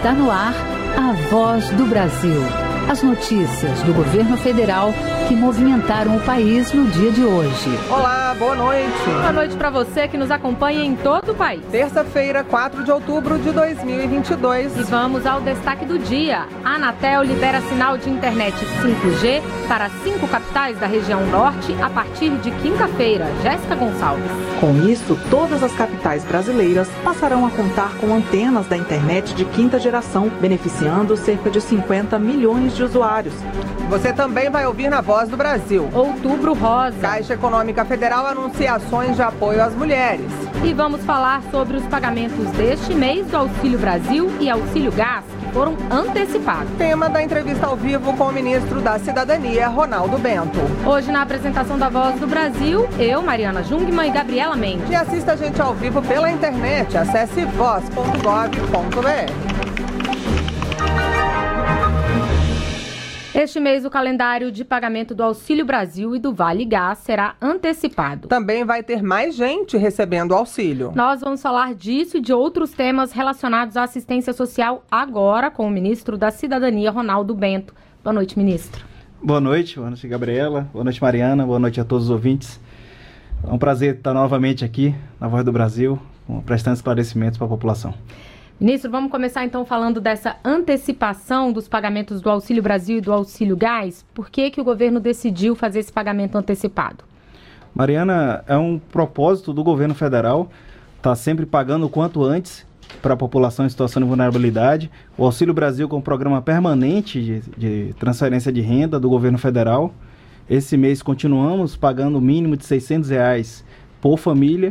Está no ar a Voz do Brasil. As notícias do governo federal que movimentaram o país no dia de hoje. Olá, boa noite. Boa noite para você que nos acompanha em todo o país. Terça-feira, 4 de outubro de 2022. E vamos ao destaque do dia. A Anatel libera sinal de internet 5G para 5 capitais da região norte a partir de quinta-feira. Jéssica Gonçalves. Com isso, todas as capitais brasileiras passarão a contar com antenas da internet de quinta geração, beneficiando cerca de 50 milhões de usuários. Você também vai ouvir na Voz do Brasil. Outubro Rosa. Caixa Econômica Federal anuncia ações de apoio às mulheres. E vamos falar sobre os pagamentos deste mês do Auxílio Brasil e Auxílio Gás, que foram antecipados. Tema da entrevista ao vivo com o ministro da Cidadania, Ronaldo Bento. Hoje, na apresentação da Voz do Brasil, eu, Mariana Jungmann e Gabriela Mendes. E assista a gente ao vivo pela internet. Acesse voz.gov.br. Este mês, o calendário de pagamento do Auxílio Brasil e do Vale Gás será antecipado. Também vai ter mais gente recebendo auxílio. Nós vamos falar disso e de outros temas relacionados à assistência social agora com o ministro da Cidadania, Ronaldo Bento. Boa noite, ministro. Boa noite, Gabriela. Boa noite, Mariana. Boa noite a todos os ouvintes. É um prazer estar novamente aqui na Voz do Brasil, prestando esclarecimentos para a população. Ministro, vamos começar então falando dessa antecipação dos pagamentos do Auxílio Brasil e do Auxílio Gás. Por que o governo decidiu fazer esse pagamento antecipado? Mariana, é um propósito do governo federal estar sempre pagando o quanto antes para a população em situação de vulnerabilidade. O Auxílio Brasil com um programa permanente de transferência de renda do governo federal. Esse mês continuamos pagando o mínimo de R$600 por família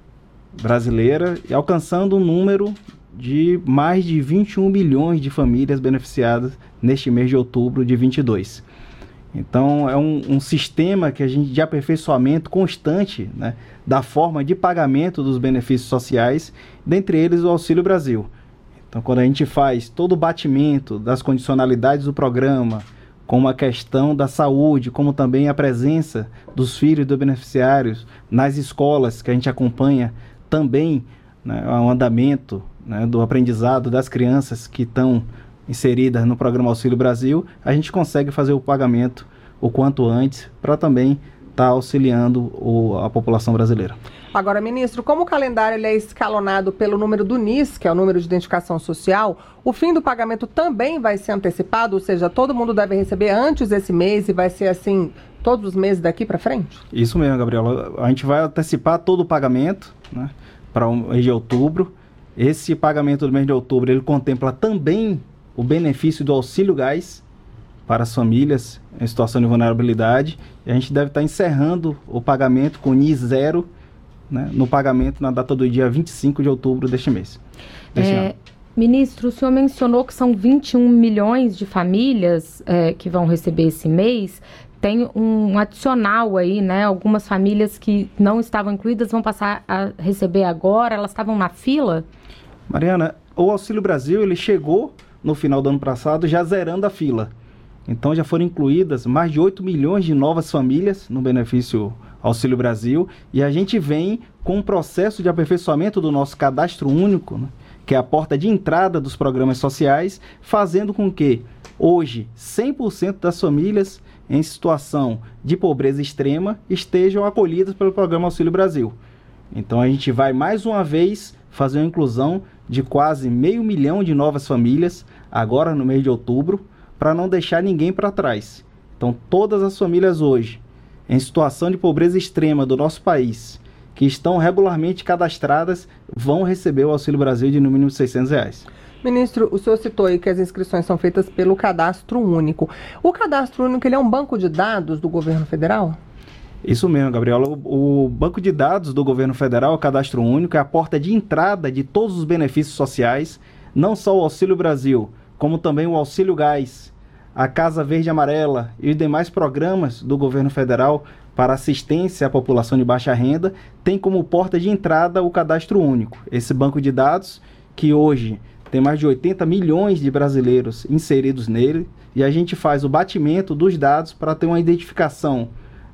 brasileira e alcançando um número de mais de 21 milhões de famílias beneficiadas neste mês de outubro de 22. Então é um sistema que a gente de aperfeiçoamento constante, né, da forma de pagamento dos benefícios sociais, dentre eles o Auxílio Brasil. Então quando a gente faz todo o batimento das condicionalidades do programa, como a questão da saúde, como também a presença dos filhos dos beneficiários nas escolas que a gente acompanha também, né, o andamento, né, do aprendizado das crianças que estão inseridas no programa Auxílio Brasil, a gente consegue fazer o pagamento o quanto antes para também estar auxiliando a população brasileira. Agora, ministro, como o calendário ele é escalonado pelo número do NIS, que é o número de identificação social, o fim do pagamento também vai ser antecipado? Ou seja, todo mundo deve receber antes desse mês e vai ser assim todos os meses daqui para frente? Isso mesmo, Gabriela. A gente vai antecipar todo o pagamento, né, para o mês de outubro. Esse pagamento do mês de outubro, ele contempla também o benefício do Auxílio Gás para as famílias em situação de vulnerabilidade. E a gente deve estar encerrando o pagamento com NIS zero, né, no pagamento na data do dia 25 de outubro deste mês. Ministro, o senhor mencionou que são 21 milhões de famílias que vão receber esse mês. Tem um adicional aí, né? Algumas famílias que não estavam incluídas vão passar a receber agora, elas estavam na fila? Mariana, o Auxílio Brasil, ele chegou no final do ano passado já zerando a fila. Então já foram incluídas mais de 8 milhões de novas famílias no benefício Auxílio Brasil e a gente vem com um processo de aperfeiçoamento do nosso cadastro único, né, que é a porta de entrada dos programas sociais, fazendo com que hoje 100% das famílias em situação de pobreza extrema estejam acolhidas pelo programa Auxílio Brasil. Então a gente vai mais uma vez fazer uma inclusão de quase 500 mil de novas famílias agora no mês de outubro, para não deixar ninguém para trás. Então todas as famílias hoje em situação de pobreza extrema do nosso país, que estão regularmente cadastradas, vão receber o Auxílio Brasil de no mínimo R$600. Ministro, o senhor citou aí que as inscrições são feitas pelo Cadastro Único. O Cadastro Único, ele é um banco de dados do governo federal? Isso mesmo, Gabriela. O banco de dados do governo federal, o Cadastro Único, é a porta de entrada de todos os benefícios sociais, não só o Auxílio Brasil, como também o Auxílio Gás, a Casa Verde e Amarela e os demais programas do governo federal para assistência à população de baixa renda, tem como porta de entrada o Cadastro Único. Esse banco de dados que hoje tem mais de 80 milhões de brasileiros inseridos nele, e a gente faz o batimento dos dados para ter uma identificação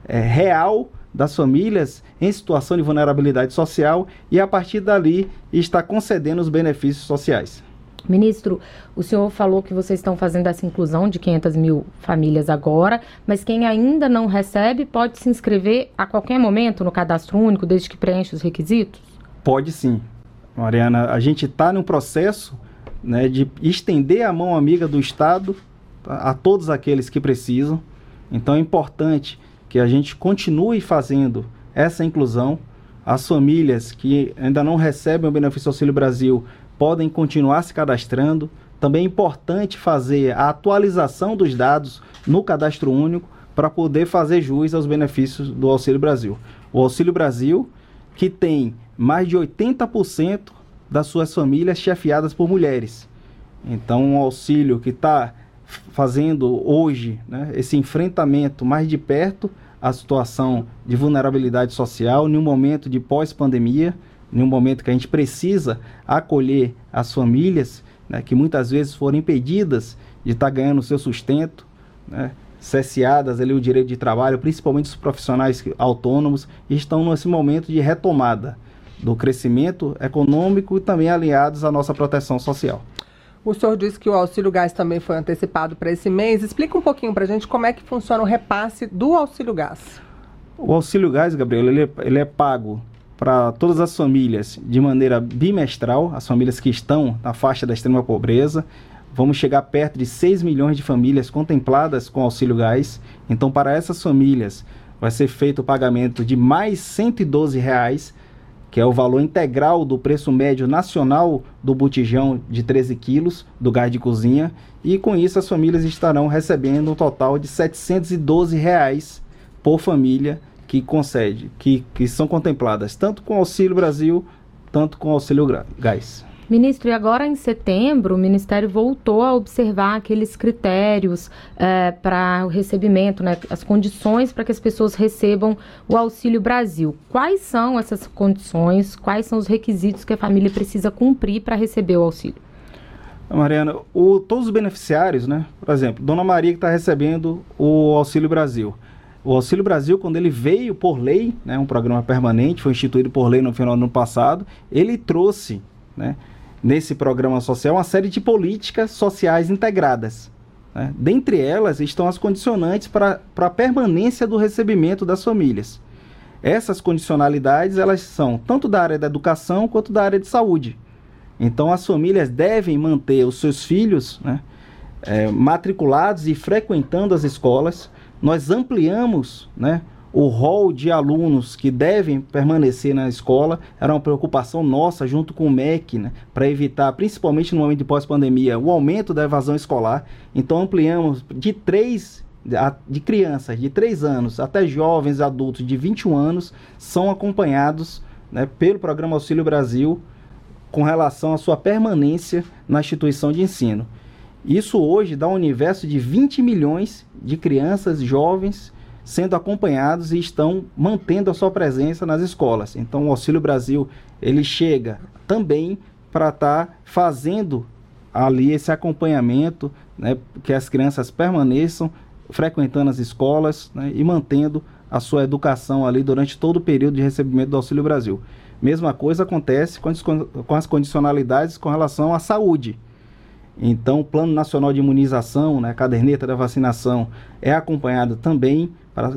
real das famílias em situação de vulnerabilidade social e a partir dali está concedendo os benefícios sociais. Ministro, o senhor falou que vocês estão fazendo essa inclusão de 500 mil famílias agora, mas quem ainda não recebe pode se inscrever a qualquer momento no cadastro único, desde que preencha os requisitos? Pode sim, Mariana. A gente está num processo, né, de estender a mão amiga do Estado a todos aqueles que precisam. Então é importante que a gente continue fazendo essa inclusão. As famílias que ainda não recebem o benefício Auxílio Brasil podem continuar se cadastrando. Também é importante fazer a atualização dos dados no cadastro único para poder fazer jus aos benefícios do Auxílio Brasil. O Auxílio Brasil, que tem mais de 80% das suas famílias chefiadas por mulheres. Então, um auxílio que está fazendo hoje, né, esse enfrentamento mais de perto à situação de vulnerabilidade social, em um momento de pós-pandemia, em um momento que a gente precisa acolher as famílias, né, que muitas vezes foram impedidas de estar ganhando o seu sustento, né, cesseadas ali o direito de trabalho, principalmente os profissionais autônomos, e estão nesse momento de retomada do crescimento econômico e também aliados à nossa proteção social. O senhor disse que o Auxílio Gás também foi antecipado para esse mês. Explica um pouquinho para a gente como é que funciona o repasse do Auxílio Gás. O Auxílio Gás, Gabriel, ele é pago para todas as famílias de maneira bimestral, as famílias que estão na faixa da extrema pobreza. Vamos chegar perto de 6 milhões de famílias contempladas com Auxílio Gás. Então, para essas famílias, vai ser feito o pagamento de mais R$ 112, que é o valor integral do preço médio nacional do botijão de 13 quilos do gás de cozinha. E com isso, as famílias estarão recebendo um total de R$ 712 por família que concede, que são contempladas tanto com o Auxílio Brasil, tanto com o Auxílio Gás. Ministro, e agora em setembro o Ministério voltou a observar aqueles critérios para o recebimento, né, as condições para que as pessoas recebam o Auxílio Brasil. Quais são essas condições, quais são os requisitos que a família precisa cumprir para receber o auxílio? Mariana, todos os beneficiários, né, por exemplo, Dona Maria que está recebendo o Auxílio Brasil. O Auxílio Brasil, quando ele veio por lei, né, um programa permanente, foi instituído por lei no final do ano passado, ele trouxe, né, nesse programa social uma série de políticas sociais integradas, né? Dentre elas estão as condicionantes para a permanência do recebimento das famílias. Essas condicionalidades, elas são tanto da área da educação quanto da área de saúde. Então as famílias devem manter os seus filhos, né, matriculados e frequentando as escolas. Nós ampliamos, né, o rol de alunos que devem permanecer na escola. Era uma preocupação nossa junto com o MEC, né, para evitar, principalmente no momento de pós-pandemia, o aumento da evasão escolar. Então ampliamos de crianças de 3 anos até jovens adultos de 21 anos são acompanhados, né, pelo programa Auxílio Brasil com relação à sua permanência na instituição de ensino. Isso hoje dá um universo de 20 milhões de crianças, jovens, sendo acompanhados e estão mantendo a sua presença nas escolas. Então o Auxílio Brasil, ele chega também para estar fazendo ali esse acompanhamento, né, que as crianças permaneçam frequentando as escolas, né, e mantendo a sua educação ali durante todo o período de recebimento do Auxílio Brasil. Mesma coisa acontece com as condicionalidades com relação à saúde. Então, o Plano Nacional de Imunização, né, a caderneta da vacinação, é acompanhado também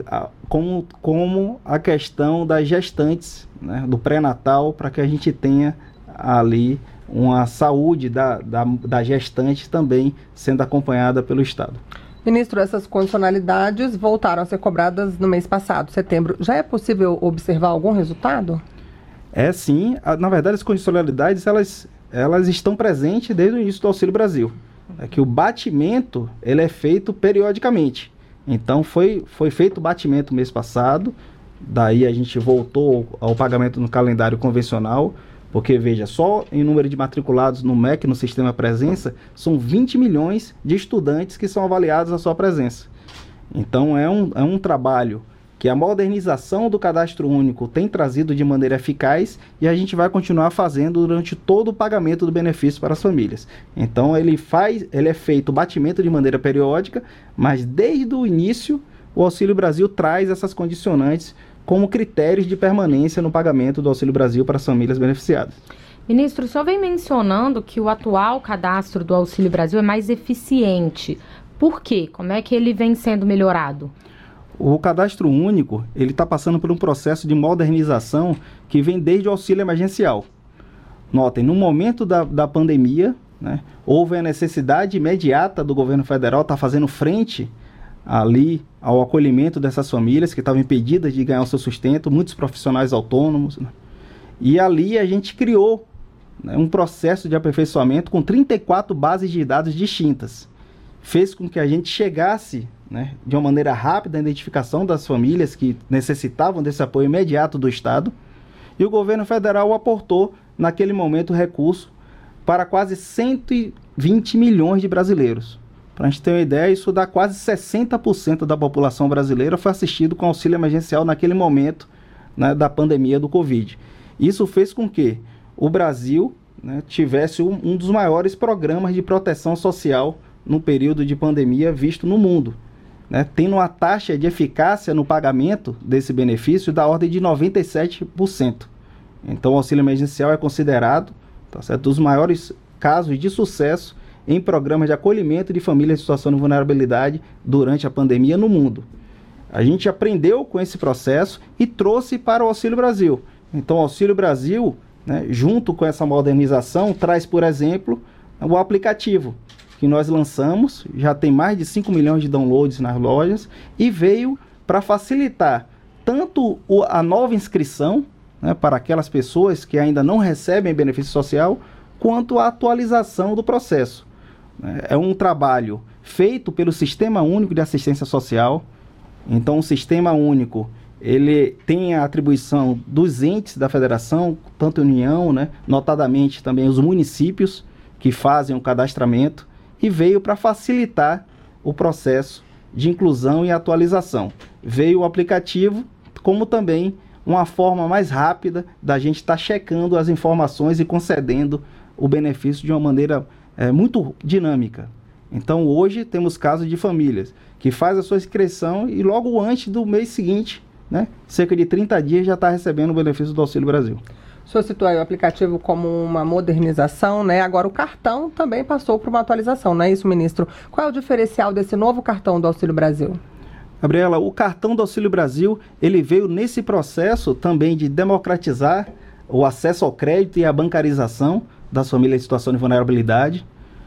como a questão das gestantes, né, do pré-natal, para que a gente tenha ali uma saúde da gestante também sendo acompanhada pelo Estado. Ministro, essas condicionalidades voltaram a ser cobradas no mês passado, setembro. Já é possível observar algum resultado? É sim. Na verdade, as condicionalidades, elas estão presentes desde o início do Auxílio Brasil. É que o batimento, ele é feito periodicamente. Então, foi feito o batimento mês passado, daí a gente voltou ao pagamento no calendário convencional, porque, veja, só em número de matriculados no MEC, no Sistema Presença, são 20 milhões de estudantes que são avaliados a sua presença. Então, é um trabalho que a modernização do cadastro único tem trazido de maneira eficaz e a gente vai continuar fazendo durante todo o pagamento do benefício para as famílias. Então ele é feito o batimento de maneira periódica, mas desde o início o Auxílio Brasil traz essas condicionantes como critérios de permanência no pagamento do Auxílio Brasil para as famílias beneficiadas. Ministro, o senhor vem mencionando que o atual cadastro do Auxílio Brasil é mais eficiente. Por quê? Como é que ele vem sendo melhorado? O cadastro único, ele está passando por um processo de modernização que vem desde o auxílio emergencial. Notem, no momento da pandemia, né, houve a necessidade imediata do governo federal estar fazendo frente ali ao acolhimento dessas famílias que estavam impedidas de ganhar o seu sustento, muitos profissionais autônomos, né? E ali a gente criou, né, um processo de aperfeiçoamento com 34 bases de dados distintas. Fez com que a gente chegasse, né, de uma maneira rápida à identificação das famílias que necessitavam desse apoio imediato do Estado, e o governo federal aportou, naquele momento, recurso para quase 120 milhões de brasileiros. Para a gente ter uma ideia, isso dá quase 60% da população brasileira foi assistido com auxílio emergencial naquele momento, né, da pandemia do Covid. Isso fez com que o Brasil, né, tivesse um dos maiores programas de proteção social no período de pandemia visto no mundo, né, tendo uma taxa de eficácia no pagamento desse benefício da ordem de 97%. Então o auxílio emergencial é considerado, tá certo, dos maiores casos de sucesso em programas de acolhimento de famílias em situação de vulnerabilidade durante a pandemia no mundo. A gente aprendeu com esse processo e trouxe para o Auxílio Brasil. Então o Auxílio Brasil, né, junto com essa modernização, traz, por exemplo, o aplicativo que nós lançamos, já tem mais de 5 milhões de downloads nas lojas, e veio para facilitar tanto a nova inscrição, né, para aquelas pessoas que ainda não recebem benefício social, quanto a atualização do processo. É um trabalho feito pelo Sistema Único de Assistência Social. Então o Sistema Único, ele tem a atribuição dos entes da federação, tanto a União, né, notadamente também os municípios que fazem o cadastramento, e veio para facilitar o processo de inclusão e atualização. Veio o aplicativo, como também uma forma mais rápida da gente estar checando as informações e concedendo o benefício de uma maneira muito dinâmica. Então hoje temos casos de famílias que faz a sua inscrição e logo antes do mês seguinte, né, cerca de 30 dias, já está recebendo o benefício do Auxílio Brasil. O senhor citou aí o aplicativo como uma modernização, né? Agora o cartão também passou por uma atualização, não é isso, ministro? Qual é o diferencial desse novo cartão do Auxílio Brasil? Gabriela, o cartão do Auxílio Brasil, ele veio nesse processo também de democratizar o acesso ao crédito e a bancarização das famílias em situação de vulnerabilidade.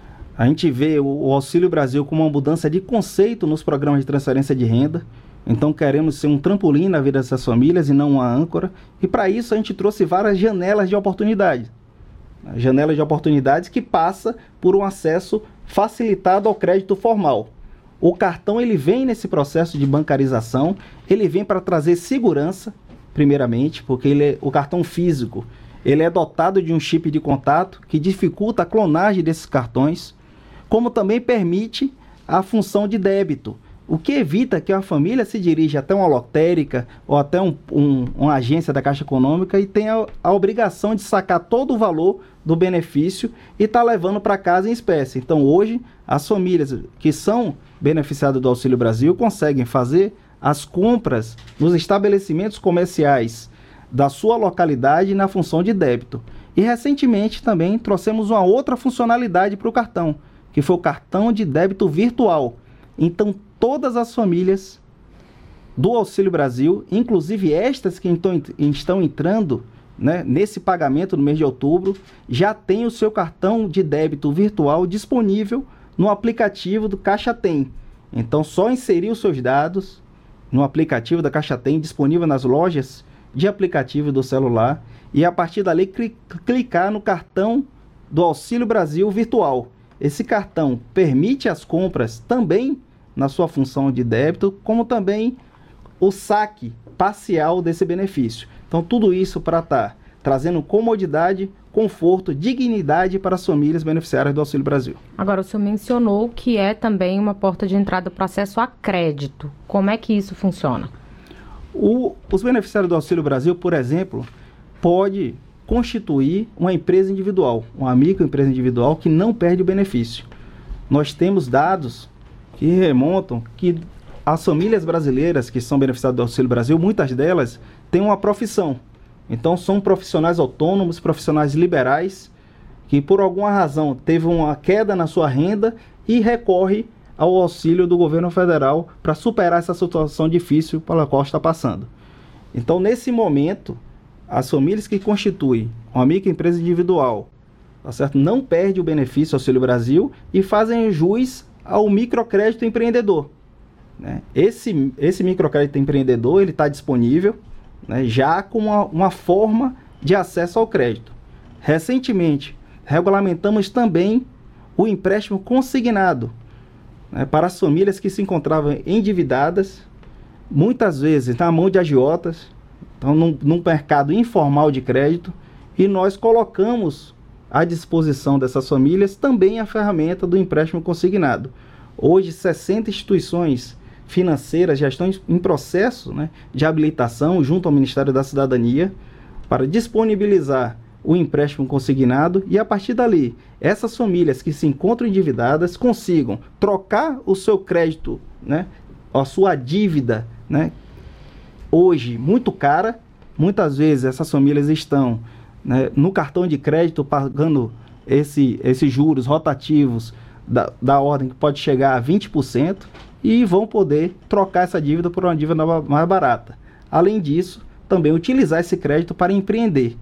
A gente vê o Auxílio Brasil como uma mudança de conceito nos programas de transferência de renda. Então queremos ser um trampolim na vida dessas famílias e não uma âncora. E para isso a gente trouxe várias janelas de oportunidade. Janelas de oportunidades que passa por um acesso facilitado ao crédito formal. O cartão, ele vem nesse processo de bancarização, ele vem para trazer segurança, primeiramente, porque o cartão físico, ele é dotado de um chip de contato que dificulta a clonagem desses cartões, como também permite a função de débito, o que evita que a família se dirija até uma lotérica ou até uma agência da Caixa Econômica e tenha a obrigação de sacar todo o valor do benefício e tá levando para casa em espécie. Então hoje as famílias que são beneficiadas do Auxílio Brasil conseguem fazer as compras nos estabelecimentos comerciais da sua localidade na função de débito. E recentemente também trouxemos uma outra funcionalidade para o cartão, que foi o cartão de débito virtual. Então todas as famílias do Auxílio Brasil, inclusive estas que estão entrando, né, nesse pagamento no mês de outubro, já tem o seu cartão de débito virtual disponível no aplicativo do Caixa Tem. Então só inserir os seus dados no aplicativo da Caixa Tem, disponível nas lojas de aplicativo do celular, e a partir dali clicar no cartão do Auxílio Brasil virtual. Esse cartão permite as compras também na sua função de débito, como também o saque parcial desse benefício. Então tudo isso para estar trazendo comodidade, conforto, dignidade para as famílias beneficiárias do Auxílio Brasil. Agora, o senhor mencionou que é também uma porta de entrada para o acesso a crédito. Como é que isso funciona? Os beneficiários do Auxílio Brasil, por exemplo, pode constituir uma empresa individual, uma microempresa individual que não perde o benefício. Nós temos dados que remontam que as famílias brasileiras que são beneficiadas do Auxílio Brasil, muitas delas têm uma profissão. Então são profissionais autônomos, profissionais liberais, que por alguma razão teve uma queda na sua renda e recorre ao auxílio do governo federal para superar essa situação difícil pela qual está passando. Então, nesse momento, as famílias que constituem uma microempresa individual, tá certo? Não perdem o benefício Auxílio Brasil e fazem jus ao microcrédito empreendedor, né? Esse microcrédito empreendedor ele está disponível, né, já com uma forma de acesso ao crédito. Recentemente, regulamentamos também o empréstimo consignado, né, para as famílias que se encontravam endividadas, muitas vezes na mão de agiotas, então num mercado informal de crédito, e nós colocamos à disposição dessas famílias também a ferramenta do empréstimo consignado. Hoje, 60 instituições financeiras já estão em processo, né, de habilitação junto ao Ministério da Cidadania para disponibilizar o empréstimo consignado e, a partir dali, essas famílias que se encontram endividadas consigam trocar o seu crédito, né, a sua dívida, né, hoje muito cara. Muitas vezes essas famílias estão, né, no cartão de crédito pagando esses juros rotativos da ordem que pode chegar a 20% e vão poder trocar essa dívida por uma dívida mais barata. Além disso, também utilizar esse crédito para empreender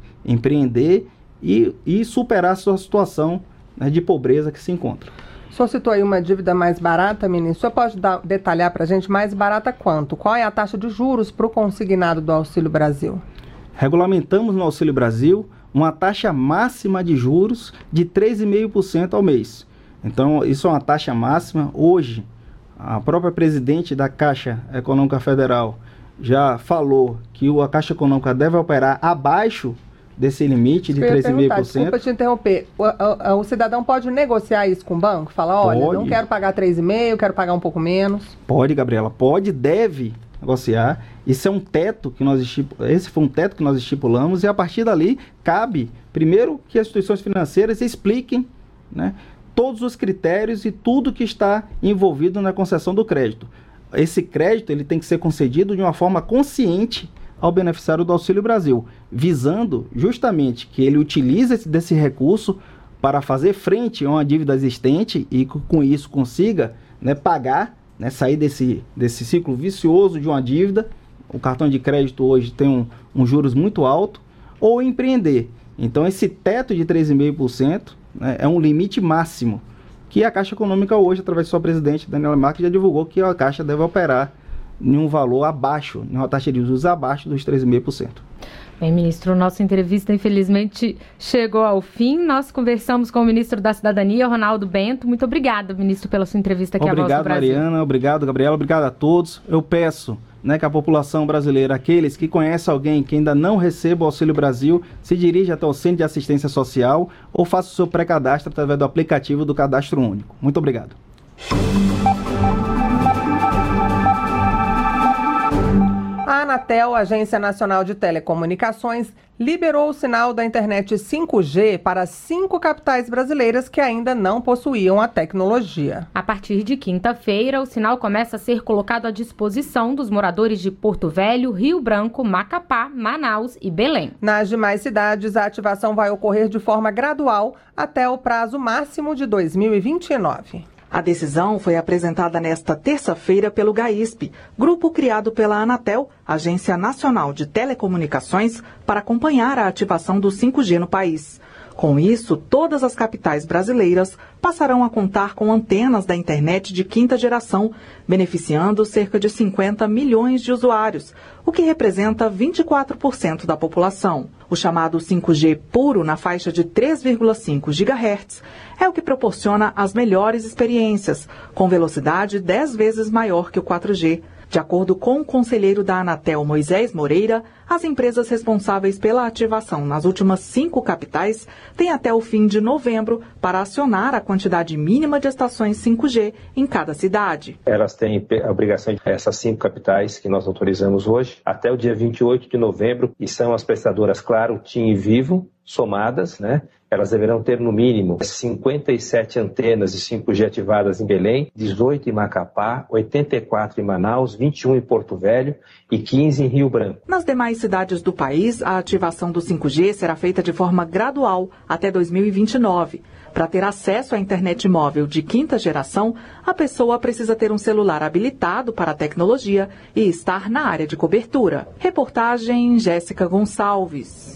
e superar a sua situação, né, de pobreza que se encontra. O senhor citou aí uma dívida mais barata, ministro. O senhor pode detalhar para a gente mais barata quanto? Qual é a taxa de juros para o consignado do Auxílio Brasil? Regulamentamos no Auxílio Brasil uma taxa máxima de juros de 3,5% ao mês. Então, isso é uma taxa máxima. Hoje, a própria presidente da Caixa Econômica Federal já falou que a Caixa Econômica deve operar abaixo desse limite de 3,5%. Desculpa te interromper. O cidadão pode negociar isso com o banco? Falar, olha, não quero pagar 3,5%, quero pagar um pouco menos. Pode, Gabriela. Pode, deve negociar. Isso é um teto que esse foi um teto que nós estipulamos, e a partir dali cabe, primeiro, que as instituições financeiras expliquem, né, todos os critérios e tudo que está envolvido na concessão do crédito. Esse crédito ele tem que ser concedido de uma forma consciente ao beneficiário do Auxílio Brasil, visando justamente que ele utilize desse recurso para fazer frente a uma dívida existente e com isso consiga, né, pagar, né, sair desse ciclo vicioso de uma dívida. O cartão de crédito hoje tem um juros muito alto, ou empreender. Então esse teto de 3,5%, né, é um limite máximo que a Caixa Econômica hoje, através de sua presidente, Daniela Marques, já divulgou que a Caixa deve operar em um valor abaixo, em uma taxa de juros abaixo dos 3,5%. Bem, ministro, nossa entrevista infelizmente chegou ao fim. Nós conversamos com o ministro da Cidadania, Ronaldo Bento. Muito obrigada, ministro, pela sua entrevista aqui à Voz do Brasil. Obrigado, Mariana. Obrigado, Gabriela. Obrigado a todos. Eu peço, né, que a população brasileira, aqueles que conhecem alguém que ainda não receba o Auxílio Brasil, se dirija até o Centro de Assistência Social ou faça o seu pré-cadastro através do aplicativo do Cadastro Único. Muito obrigado. A Anatel, Agência Nacional de Telecomunicações, liberou o sinal da internet 5G para 5 capitais brasileiras que ainda não possuíam a tecnologia. A partir de quinta-feira, o sinal começa a ser colocado à disposição dos moradores de Porto Velho, Rio Branco, Macapá, Manaus e Belém. Nas demais cidades, a ativação vai ocorrer de forma gradual até o prazo máximo de 2029. A decisão foi apresentada nesta terça-feira pelo GAISP, grupo criado pela Anatel, Agência Nacional de Telecomunicações, para acompanhar a ativação do 5G no país. Com isso, todas as capitais brasileiras passarão a contar com antenas da internet de quinta geração, beneficiando cerca de 50 milhões de usuários, o que representa 24% da população. O chamado 5G puro na faixa de 3,5 GHz é o que proporciona as melhores experiências, com velocidade 10 vezes maior que o 4G. De acordo com o conselheiro da Anatel, Moisés Moreira, as empresas responsáveis pela ativação nas últimas 5 capitais têm até o fim de novembro para acionar a quantidade mínima de estações 5G em cada cidade. Elas têm a obrigação de essas 5 capitais que nós autorizamos hoje até o dia 28 de novembro, e são as prestadoras Claro, TIM e Vivo, somadas, né? Elas deverão ter, no mínimo, 57 antenas de 5G ativadas em Belém, 18 em Macapá, 84 em Manaus, 21 em Porto Velho e 15 em Rio Branco. Nas demais cidades do país, a ativação do 5G será feita de forma gradual até 2029. Para ter acesso à internet móvel de quinta geração, a pessoa precisa ter um celular habilitado para a tecnologia e estar na área de cobertura. Reportagem Jéssica Gonçalves.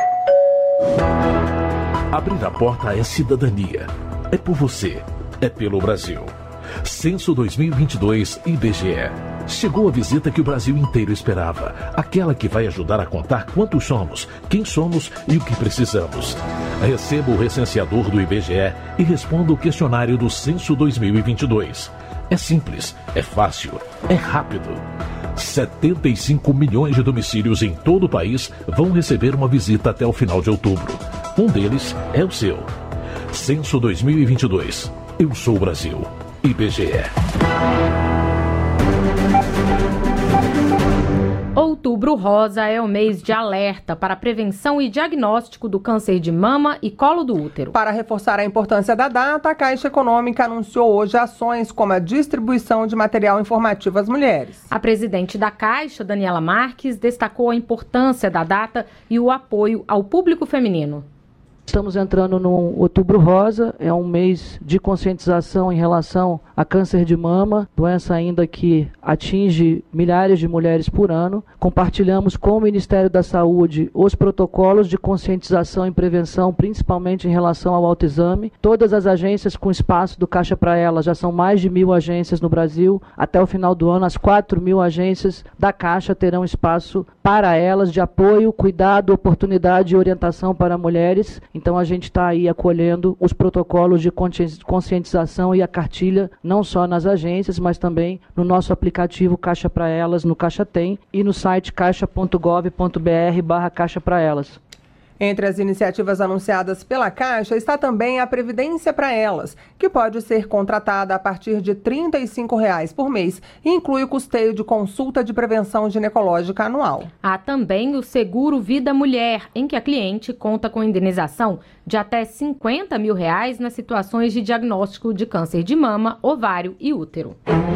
Abrir a porta é cidadania. É por você. É pelo Brasil. Censo 2022 IBGE. Chegou a visita que o Brasil inteiro esperava. Aquela que vai ajudar a contar quantos somos, quem somos e o que precisamos. Receba o recenseador do IBGE e responda o questionário do Censo 2022. É simples, é fácil, é rápido. 75 milhões de domicílios em todo o país vão receber uma visita até o final de outubro. Um deles é o seu. Censo 2022. Eu sou o Brasil. IBGE. Outubro Rosa é o mês de alerta para a prevenção e diagnóstico do câncer de mama e colo do útero. Para reforçar a importância da data, a Caixa Econômica anunciou hoje ações como a distribuição de material informativo às mulheres. A presidente da Caixa, Daniela Marques, destacou a importância da data e o apoio ao público feminino. Estamos entrando no Outubro Rosa, é um mês de conscientização em relação a câncer de mama, doença ainda que atinge milhares de mulheres por ano. Compartilhamos com o Ministério da Saúde os protocolos de conscientização e prevenção, principalmente em relação ao autoexame. Todas as agências com espaço do Caixa para Elas, já são mais de 1.000 agências no Brasil. Até o final do ano, as 4.000 agências da Caixa terão espaço para elas de apoio, cuidado, oportunidade e orientação para mulheres. Então a gente está aí acolhendo os protocolos de conscientização e a cartilha, não só nas agências, mas também no nosso aplicativo Caixa para Elas, no Caixa Tem, e no site caixa.gov.br/Caixa para Elas. Entre as iniciativas anunciadas pela Caixa está também a Previdência para Elas, que pode ser contratada a partir de R$ 35,00 por mês e inclui o custeio de consulta de prevenção ginecológica anual. Há também o Seguro Vida Mulher, em que a cliente conta com indenização de até R$ 50 mil nas situações de diagnóstico de câncer de mama, ovário e útero.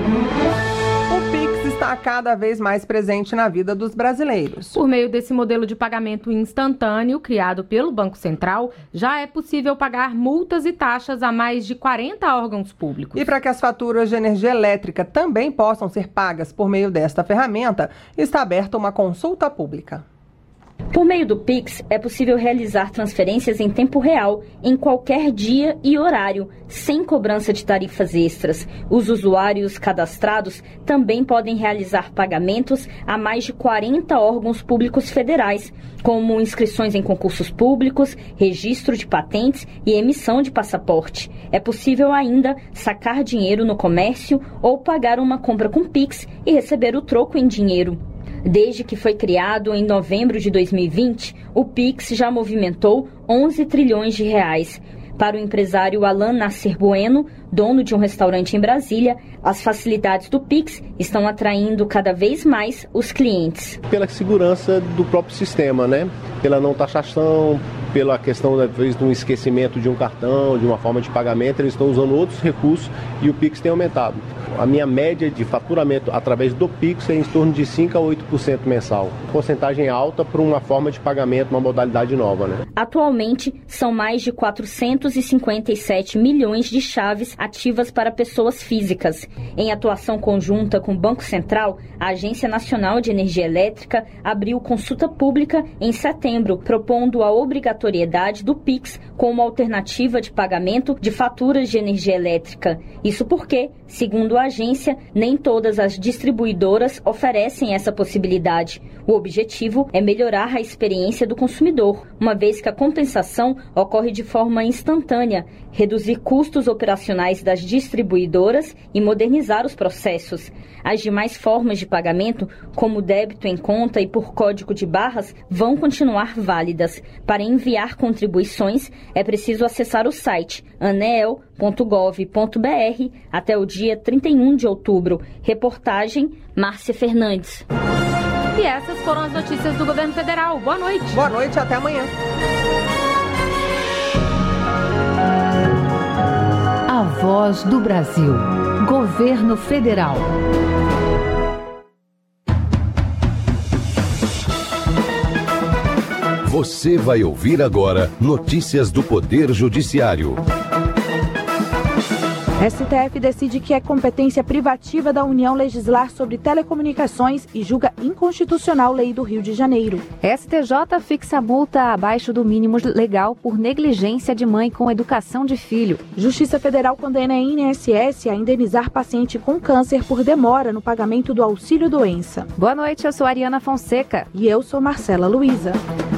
O Pix está cada vez mais presente na vida dos brasileiros. Por meio desse modelo de pagamento instantâneo, criado pelo Banco Central, já é possível pagar multas e taxas a mais de 40 órgãos públicos. E para que as faturas de energia elétrica também possam ser pagas por meio desta ferramenta, está aberta uma consulta pública. Por meio do Pix, é possível realizar transferências em tempo real, em qualquer dia e horário, sem cobrança de tarifas extras. Os usuários cadastrados também podem realizar pagamentos a mais de 40 órgãos públicos federais, como inscrições em concursos públicos, registro de patentes e emissão de passaporte. É possível ainda sacar dinheiro no comércio ou pagar uma compra com Pix e receber o troco em dinheiro. Desde que foi criado em novembro de 2020, o Pix já movimentou 11 trilhões de reais. Para o empresário Alan Nasser Bueno, dono de um restaurante em Brasília, as facilidades do Pix estão atraindo cada vez mais os clientes. Pela segurança do próprio sistema, né? Pela não taxação, pela questão, às vezes, de um esquecimento de um cartão, de uma forma de pagamento, eles estão usando outros recursos e o Pix tem aumentado. A minha média de faturamento através do Pix é em torno de 5% a 8% mensal. Porcentagem alta para uma forma de pagamento, uma modalidade nova, né? Atualmente, são mais de 457 milhões de chaves ativas para pessoas físicas. Em atuação conjunta com o Banco Central, a Agência Nacional de Energia Elétrica abriu consulta pública em setembro, propondo a obrigatoriedade do Pix como alternativa de pagamento de faturas de energia elétrica. Isso porque, segundo a agência, nem todas as distribuidoras oferecem essa possibilidade. O objetivo é melhorar a experiência do consumidor, uma vez que a compensação ocorre de forma instantânea, reduzir custos operacionais das distribuidoras e modernizar os processos. As demais formas de pagamento, como débito em conta e por código de barras, vão continuar válidas. Para enviar contribuições, é preciso acessar o site aneel.gov.br até o dia 31 de outubro. Reportagem Márcia Fernandes. E essas foram as notícias do Governo Federal. Boa noite. Boa noite, até amanhã. a voz do Brasil. Governo Federal. Você vai ouvir agora notícias do Poder Judiciário. STF decide que é competência privativa da União legislar sobre telecomunicações e julga inconstitucional lei do Rio de Janeiro. STJ fixa multa abaixo do mínimo legal por negligência de mãe com educação de filho. Justiça Federal condena a INSS a indenizar paciente com câncer por demora no pagamento do auxílio-doença. Boa noite, eu sou Ariana Fonseca. E eu sou Marcela Luiza.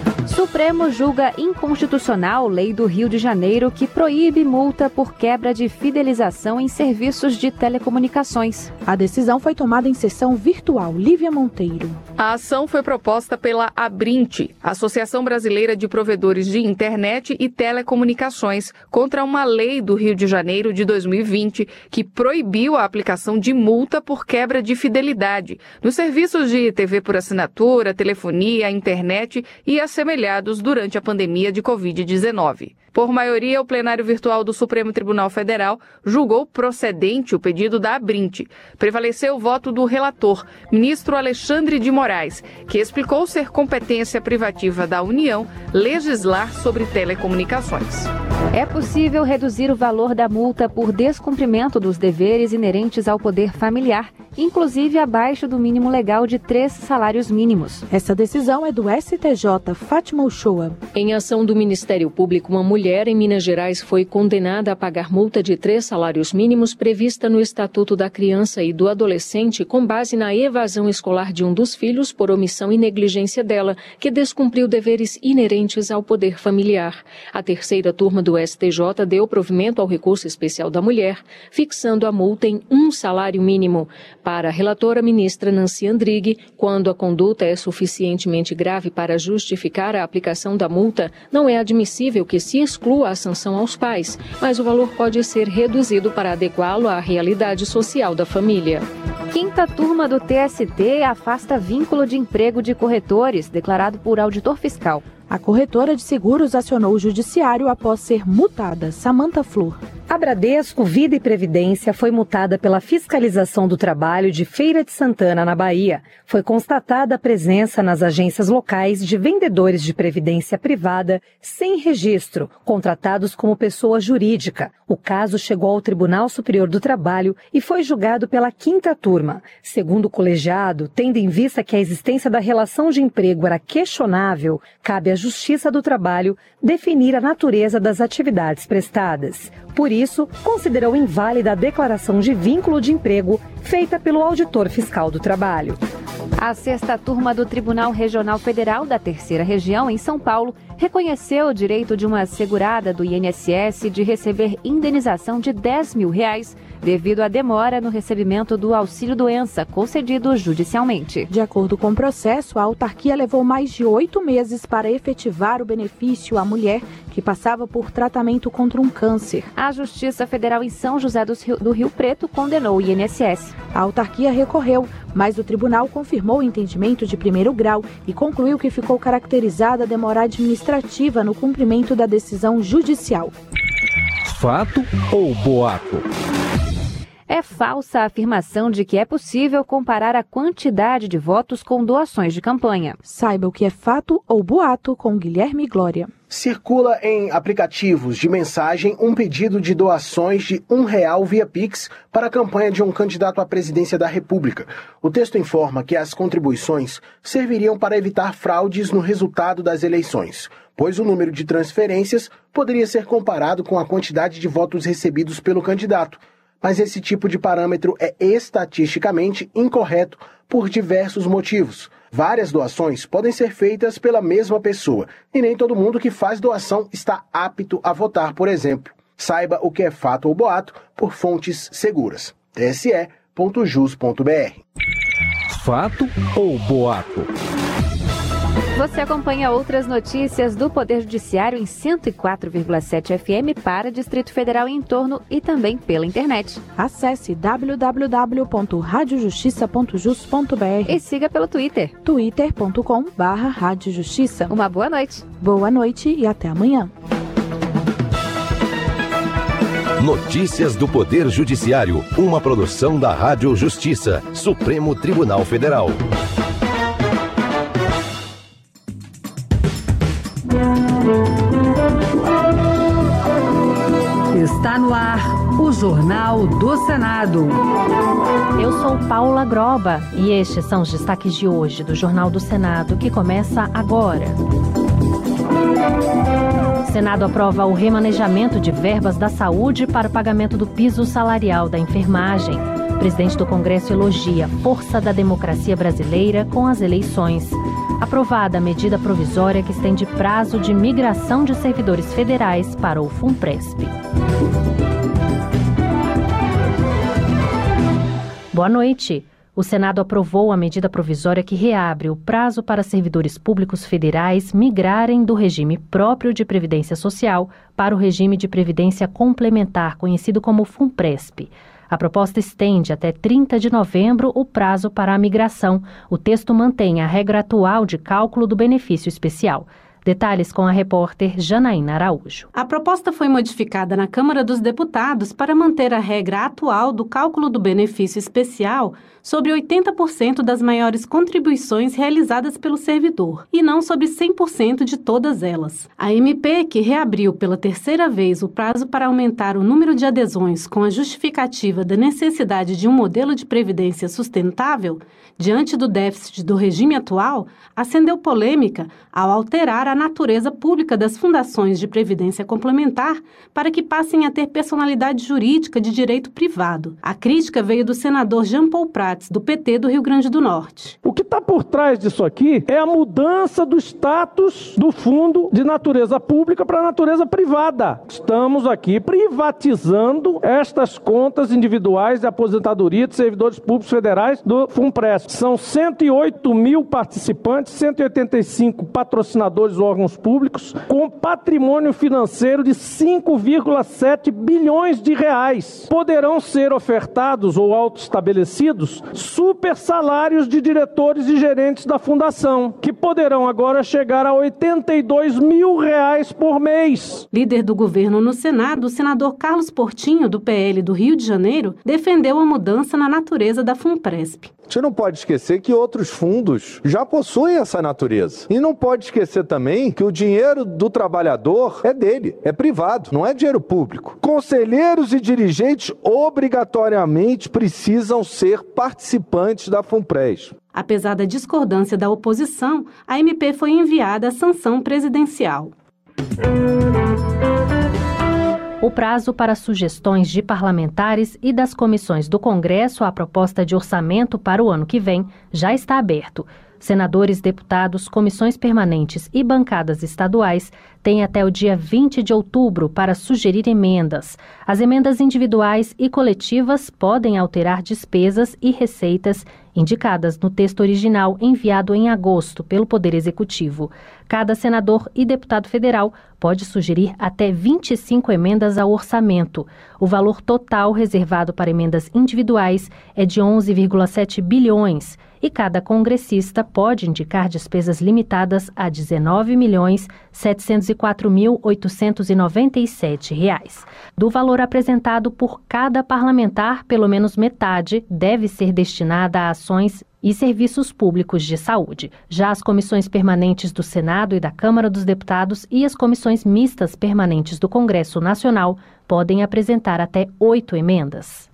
Supremo julga inconstitucional lei do Rio de Janeiro que proíbe multa por quebra de fidelização em serviços de telecomunicações. A decisão foi tomada em sessão virtual. Lívia Monteiro. A ação foi proposta pela Abrinte, Associação Brasileira de Provedores de Internet e Telecomunicações, contra uma lei do Rio de Janeiro de 2020 que proibiu a aplicação de multa por quebra de fidelidade nos serviços de TV por assinatura, telefonia, internet e assemelhados durante a pandemia de Covid-19. Por maioria, o plenário virtual do Supremo Tribunal Federal julgou procedente o pedido da Abrinte. Prevaleceu o voto do relator, ministro Alexandre de Moraes, que explicou ser competência privativa da União legislar sobre telecomunicações. É possível reduzir o valor da multa por descumprimento dos deveres inerentes ao poder familiar, inclusive abaixo do mínimo legal de 3 salários mínimos. Essa decisão é do STJ. Fátima Uchoa. Em ação do Ministério Público, uma mulher em Minas Gerais foi condenada a pagar multa de 3 salários mínimos prevista no Estatuto da Criança e do Adolescente com base na evasão escolar de um dos filhos por omissão e negligência dela, que descumpriu deveres inerentes ao poder familiar. A terceira turma do STJ deu provimento ao recurso especial da mulher, fixando a multa em 1 salário mínimo. Para a relatora ministra Nancy Andrighi, quando a conduta é suficientemente grave para justificar a aplicação da multa, não é admissível que se exclua a sanção aos pais, mas o valor pode ser reduzido para adequá-lo à realidade social da família. Quinta turma do TST afasta vínculo de emprego de corretores, declarado por auditor fiscal. A corretora de seguros acionou o judiciário após ser multada. Samanta Flor. A Bradesco Vida e Previdência foi multada pela Fiscalização do Trabalho de Feira de Santana, na Bahia. Foi constatada a presença nas agências locais de vendedores de previdência privada sem registro, contratados como pessoa jurídica. O caso chegou ao Tribunal Superior do Trabalho e foi julgado pela quinta turma. Segundo o colegiado, tendo em vista que a existência da relação de emprego era questionável, cabe à Justiça do Trabalho definir a natureza das atividades prestadas. Por isso, considerou inválida a declaração de vínculo de emprego feita pelo auditor fiscal do trabalho. A sexta turma do Tribunal Regional Federal da Terceira Região, em São Paulo, reconheceu o direito de uma segurada do INSS de receber indenização de R$10 mil devido à demora no recebimento do auxílio-doença concedido judicialmente. De acordo com o processo, a autarquia levou mais de 8 meses para efetivar o benefício à mulher que passava por tratamento contra um câncer. A Justiça Federal em São José do Rio Preto condenou o INSS. A autarquia recorreu, mas o tribunal confirmou o entendimento de primeiro grau e concluiu que ficou caracterizada a demora administrativa no cumprimento da decisão judicial. Fato ou boato? É falsa a afirmação de que é possível comparar a quantidade de votos com doações de campanha. Saiba o que é fato ou boato com Guilherme Glória. Circula em aplicativos de mensagem um pedido de doações de R$1 via Pix para a campanha de um candidato à presidência da República. O texto informa que as contribuições serviriam para evitar fraudes no resultado das eleições, pois o número de transferências poderia ser comparado com a quantidade de votos recebidos pelo candidato. Mas esse tipo de parâmetro é estatisticamente incorreto por diversos motivos. Várias doações podem ser feitas pela mesma pessoa e nem todo mundo que faz doação está apto a votar, por exemplo. Saiba o que é fato ou boato por fontes seguras. tse.jus.br. Fato ou boato? Você acompanha outras notícias do Poder Judiciário em 104,7 FM para Distrito Federal e em torno e também pela internet. Acesse www.radiojustiça.jus.br e siga pelo Twitter. twitter.com/radiojustiça. Uma boa noite. Boa noite e até amanhã. Notícias do Poder Judiciário, uma produção da Rádio Justiça, Supremo Tribunal Federal. Está no ar o Jornal do Senado. Eu sou Paula Groba e estes são os destaques de hoje do Jornal do Senado, que começa agora. O Senado aprova o remanejamento de verbas da saúde para o pagamento do piso salarial da enfermagem. O presidente do Congresso elogia a força da democracia brasileira com as eleições. Aprovada a medida provisória que estende prazo de migração de servidores federais para o FUNPRESP. Boa noite. O Senado aprovou a medida provisória que reabre o prazo para servidores públicos federais migrarem do regime próprio de previdência social para o regime de previdência complementar, conhecido como FUNPRESP. A proposta estende até 30 de novembro o prazo para a migração. O texto mantém a regra atual de cálculo do benefício especial. Detalhes com a repórter Janaína Araújo. A proposta foi modificada na Câmara dos Deputados para manter a regra atual do cálculo do benefício especial sobre 80% das maiores contribuições realizadas pelo servidor, e não sobre 100% de todas elas. A MP, que reabriu pela terceira vez o prazo para aumentar o número de adesões com a justificativa da necessidade de um modelo de previdência sustentável, diante do déficit do regime atual, acendeu polêmica ao alterar a natureza pública das fundações de previdência complementar para que passem a ter personalidade jurídica de direito privado. A crítica veio do senador Jean Paul Prats, do PT do Rio Grande do Norte. O que está por trás disso aqui é a mudança do status do fundo de natureza pública para natureza privada. Estamos aqui privatizando estas contas individuais de aposentadoria de servidores públicos federais do FUNPRESP. São 108 mil participantes, 185 patrocinadores órgãos públicos, com patrimônio financeiro de 5,7 bilhões de reais. Poderão ser ofertados ou autoestabelecidos super salários de diretores e gerentes da fundação, que poderão agora chegar a 82 mil reais por mês. Líder do governo no Senado, o senador Carlos Portinho, do PL do Rio de Janeiro, defendeu a mudança na natureza da FUNPRESP. A gente não pode esquecer que outros fundos já possuem essa natureza. E não pode esquecer também que o dinheiro do trabalhador é dele, é privado, não é dinheiro público. Conselheiros e dirigentes obrigatoriamente precisam ser participantes da FUNPRESP. Apesar da discordância da oposição, a MP foi enviada à sanção presidencial. O prazo para sugestões de parlamentares e das comissões do Congresso à proposta de orçamento para o ano que vem já está aberto. Senadores, deputados, comissões permanentes e bancadas estaduais têm até o dia 20 de outubro para sugerir emendas. As emendas individuais e coletivas podem alterar despesas e receitas indicadas no texto original enviado em agosto pelo Poder Executivo. Cada senador e deputado federal pode sugerir até 25 emendas ao orçamento. O valor total reservado para emendas individuais é de 11,7 bilhões e cada congressista pode indicar despesas limitadas a R$ 19.704.897. Do valor apresentado por cada parlamentar, pelo menos metade deve ser destinada a ações e serviços públicos de saúde. Já as comissões permanentes do Senado e da Câmara dos Deputados e as comissões mistas permanentes do Congresso Nacional podem apresentar até 8 emendas.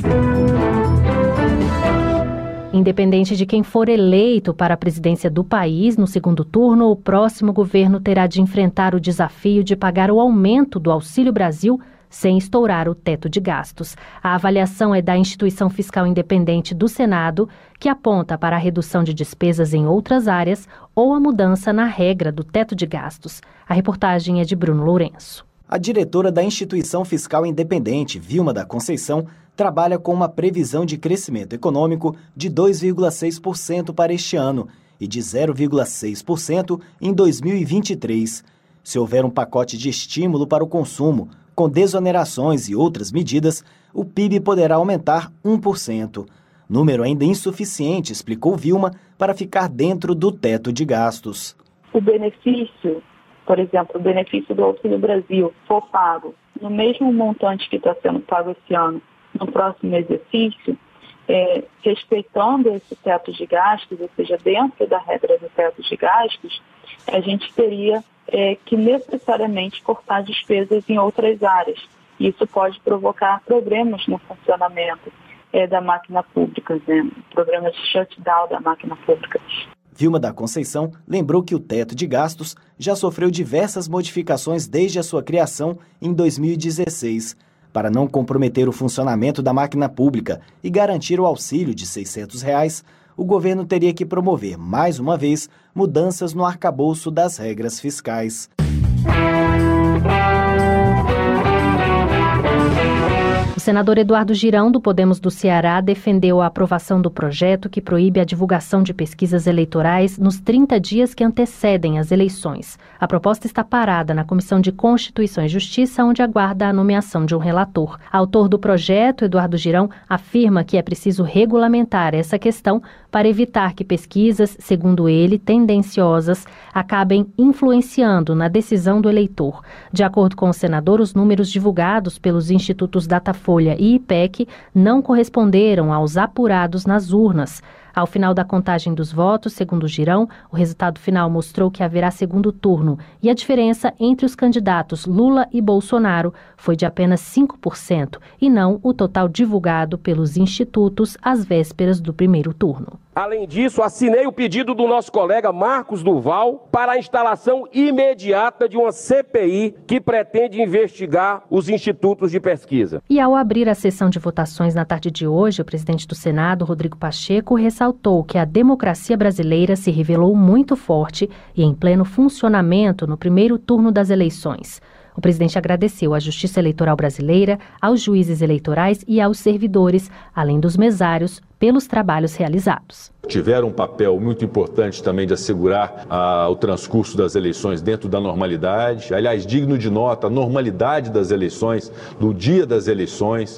Independente de quem for eleito para a presidência do país no segundo turno, o próximo governo terá de enfrentar o desafio de pagar o aumento do Auxílio Brasil sem estourar o teto de gastos. A avaliação é da Instituição Fiscal Independente do Senado, que aponta para a redução de despesas em outras áreas ou a mudança na regra do teto de gastos. A reportagem é de Bruno Lourenço. A diretora da Instituição Fiscal Independente, Vilma da Conceição, trabalha com uma previsão de crescimento econômico de 2,6% para este ano e de 0,6% em 2023. Se houver um pacote de estímulo para o consumo, com desonerações e outras medidas, o PIB poderá aumentar 1%. Número ainda insuficiente, explicou Vilma, para ficar dentro do teto de gastos. O benefício por exemplo, o benefício do Auxílio Brasil for pago no mesmo montante que está sendo pago esse ano, no próximo exercício, respeitando esse teto de gastos, ou seja, dentro da regra do teto de gastos, a gente teria que necessariamente cortar despesas em outras áreas. Isso pode provocar problemas no funcionamento da máquina pública, né? Problemas de shutdown da máquina pública. Vilma da Conceição lembrou que o teto de gastos já sofreu diversas modificações desde a sua criação em 2016. Para não comprometer o funcionamento da máquina pública e garantir o auxílio de R$ 600, o governo teria que promover, mais uma vez, mudanças no arcabouço das regras fiscais. O senador Eduardo Girão, do Podemos do Ceará, defendeu a aprovação do projeto que proíbe a divulgação de pesquisas eleitorais nos 30 dias que antecedem as eleições. A proposta está parada na Comissão de Constituição e Justiça, onde aguarda a nomeação de um relator. Autor do projeto, Eduardo Girão, afirma que é preciso regulamentar essa questão para evitar que pesquisas, segundo ele, tendenciosas, acabem influenciando na decisão do eleitor. De acordo com o senador, os números divulgados pelos institutos Datafolha e IPEC não corresponderam aos apurados nas urnas. Ao final da contagem dos votos, segundo Girão, o resultado final mostrou que haverá segundo turno e a diferença entre os candidatos Lula e Bolsonaro foi de apenas 5% e não o total divulgado pelos institutos às vésperas do primeiro turno. Além disso, assinei o pedido do nosso colega Marcos Duval para a instalação imediata de uma CPI que pretende investigar os institutos de pesquisa. E ao abrir a sessão de votações na tarde de hoje, o presidente do Senado, Rodrigo Pacheco, ressaltou que a democracia brasileira se revelou muito forte e em pleno funcionamento no primeiro turno das eleições. O presidente agradeceu à Justiça Eleitoral brasileira, aos juízes eleitorais e aos servidores, além dos mesários, pelos trabalhos realizados. Tiveram um papel muito importante também de assegurar o transcurso das eleições dentro da normalidade. Aliás, digno de nota, a normalidade das eleições, do dia das eleições,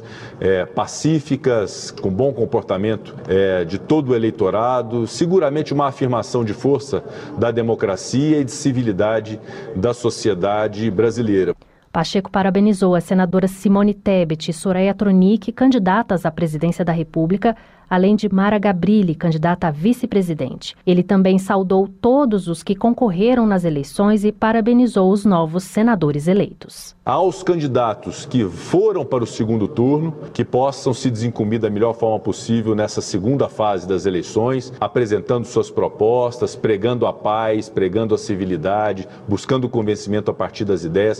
pacíficas, com bom comportamento de todo o eleitorado, seguramente uma afirmação de força da democracia e de civilidade da sociedade brasileira. Pacheco parabenizou as senadoras Simone Tebet e Soraya Tronic, candidatas à presidência da República, além de Mara Gabrilli, candidata a vice-presidente. Ele também saudou todos os que concorreram nas eleições e parabenizou os novos senadores eleitos. Aos candidatos que foram para o segundo turno, que possam se desincumbir da melhor forma possível nessa segunda fase das eleições, apresentando suas propostas, pregando a paz, pregando a civilidade, buscando o convencimento a partir das ideias.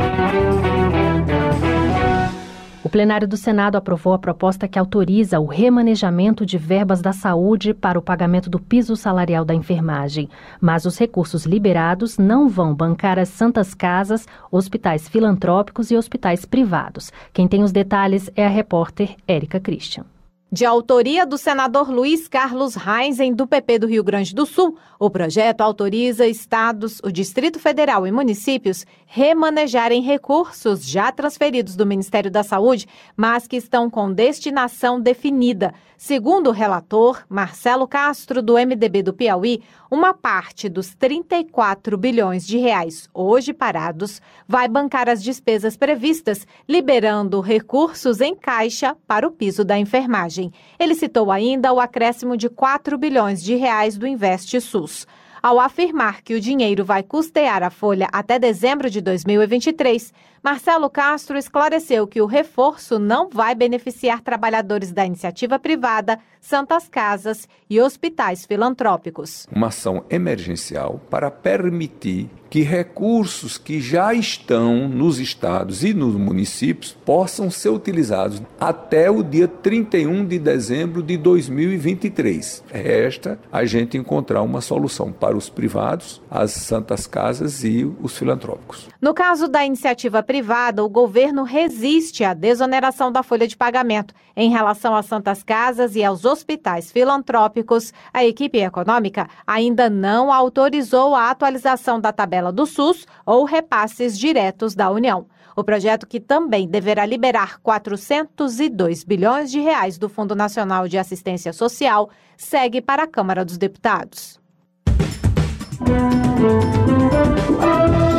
O plenário do Senado aprovou a proposta que autoriza o remanejamento de verbas da saúde para o pagamento do piso salarial da enfermagem. Mas os recursos liberados não vão bancar as santas casas, hospitais filantrópicos e hospitais privados. Quem tem os detalhes é a repórter Érica Christian. De autoria do senador Luiz Carlos Reisen, do PP do Rio Grande do Sul, o projeto autoriza estados, o Distrito Federal e municípios remanejarem recursos já transferidos do Ministério da Saúde, mas que estão com destinação definida. Segundo o relator, Marcelo Castro, do MDB do Piauí, uma parte dos 34 bilhões de reais hoje parados vai bancar as despesas previstas, liberando recursos em caixa para o piso da enfermagem. Ele citou ainda o acréscimo de 4 bilhões de reais do Investe SUS. Ao afirmar que o dinheiro vai custear a folha até dezembro de 2023, Marcelo Castro esclareceu que o reforço não vai beneficiar trabalhadores da iniciativa privada, santas casas e hospitais filantrópicos. Uma ação emergencial para permitir que recursos que já estão nos estados e nos municípios possam ser utilizados até o dia 31 de dezembro de 2023. Resta a gente encontrar uma solução para os privados, as santas casas e os filantrópicos. No caso da iniciativa privada, o governo resiste à desoneração da folha de pagamento. Em relação às santas casas e aos hospitais filantrópicos, a equipe econômica ainda não autorizou a atualização da tabela do SUS ou repasses diretos da União. O projeto, que também deverá liberar 402 bilhões de reais do Fundo Nacional de Assistência Social, segue para a Câmara dos Deputados.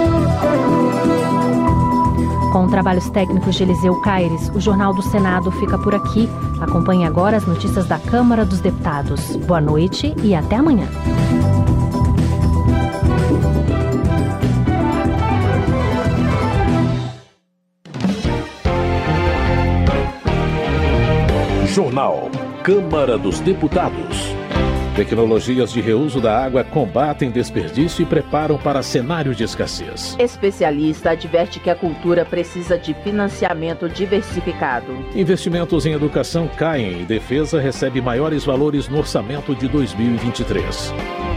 trabalhos técnicos de Eliseu Caires, o Jornal do Senado fica por aqui. Acompanhe agora as notícias da Câmara dos Deputados. Boa noite e até amanhã. Jornal Câmara dos Deputados. Tecnologias de reuso da água combatem desperdício e preparam para cenário de escassez. Especialista adverte que a cultura precisa de financiamento diversificado. Investimentos em educação caem e defesa recebe maiores valores no orçamento de 2023.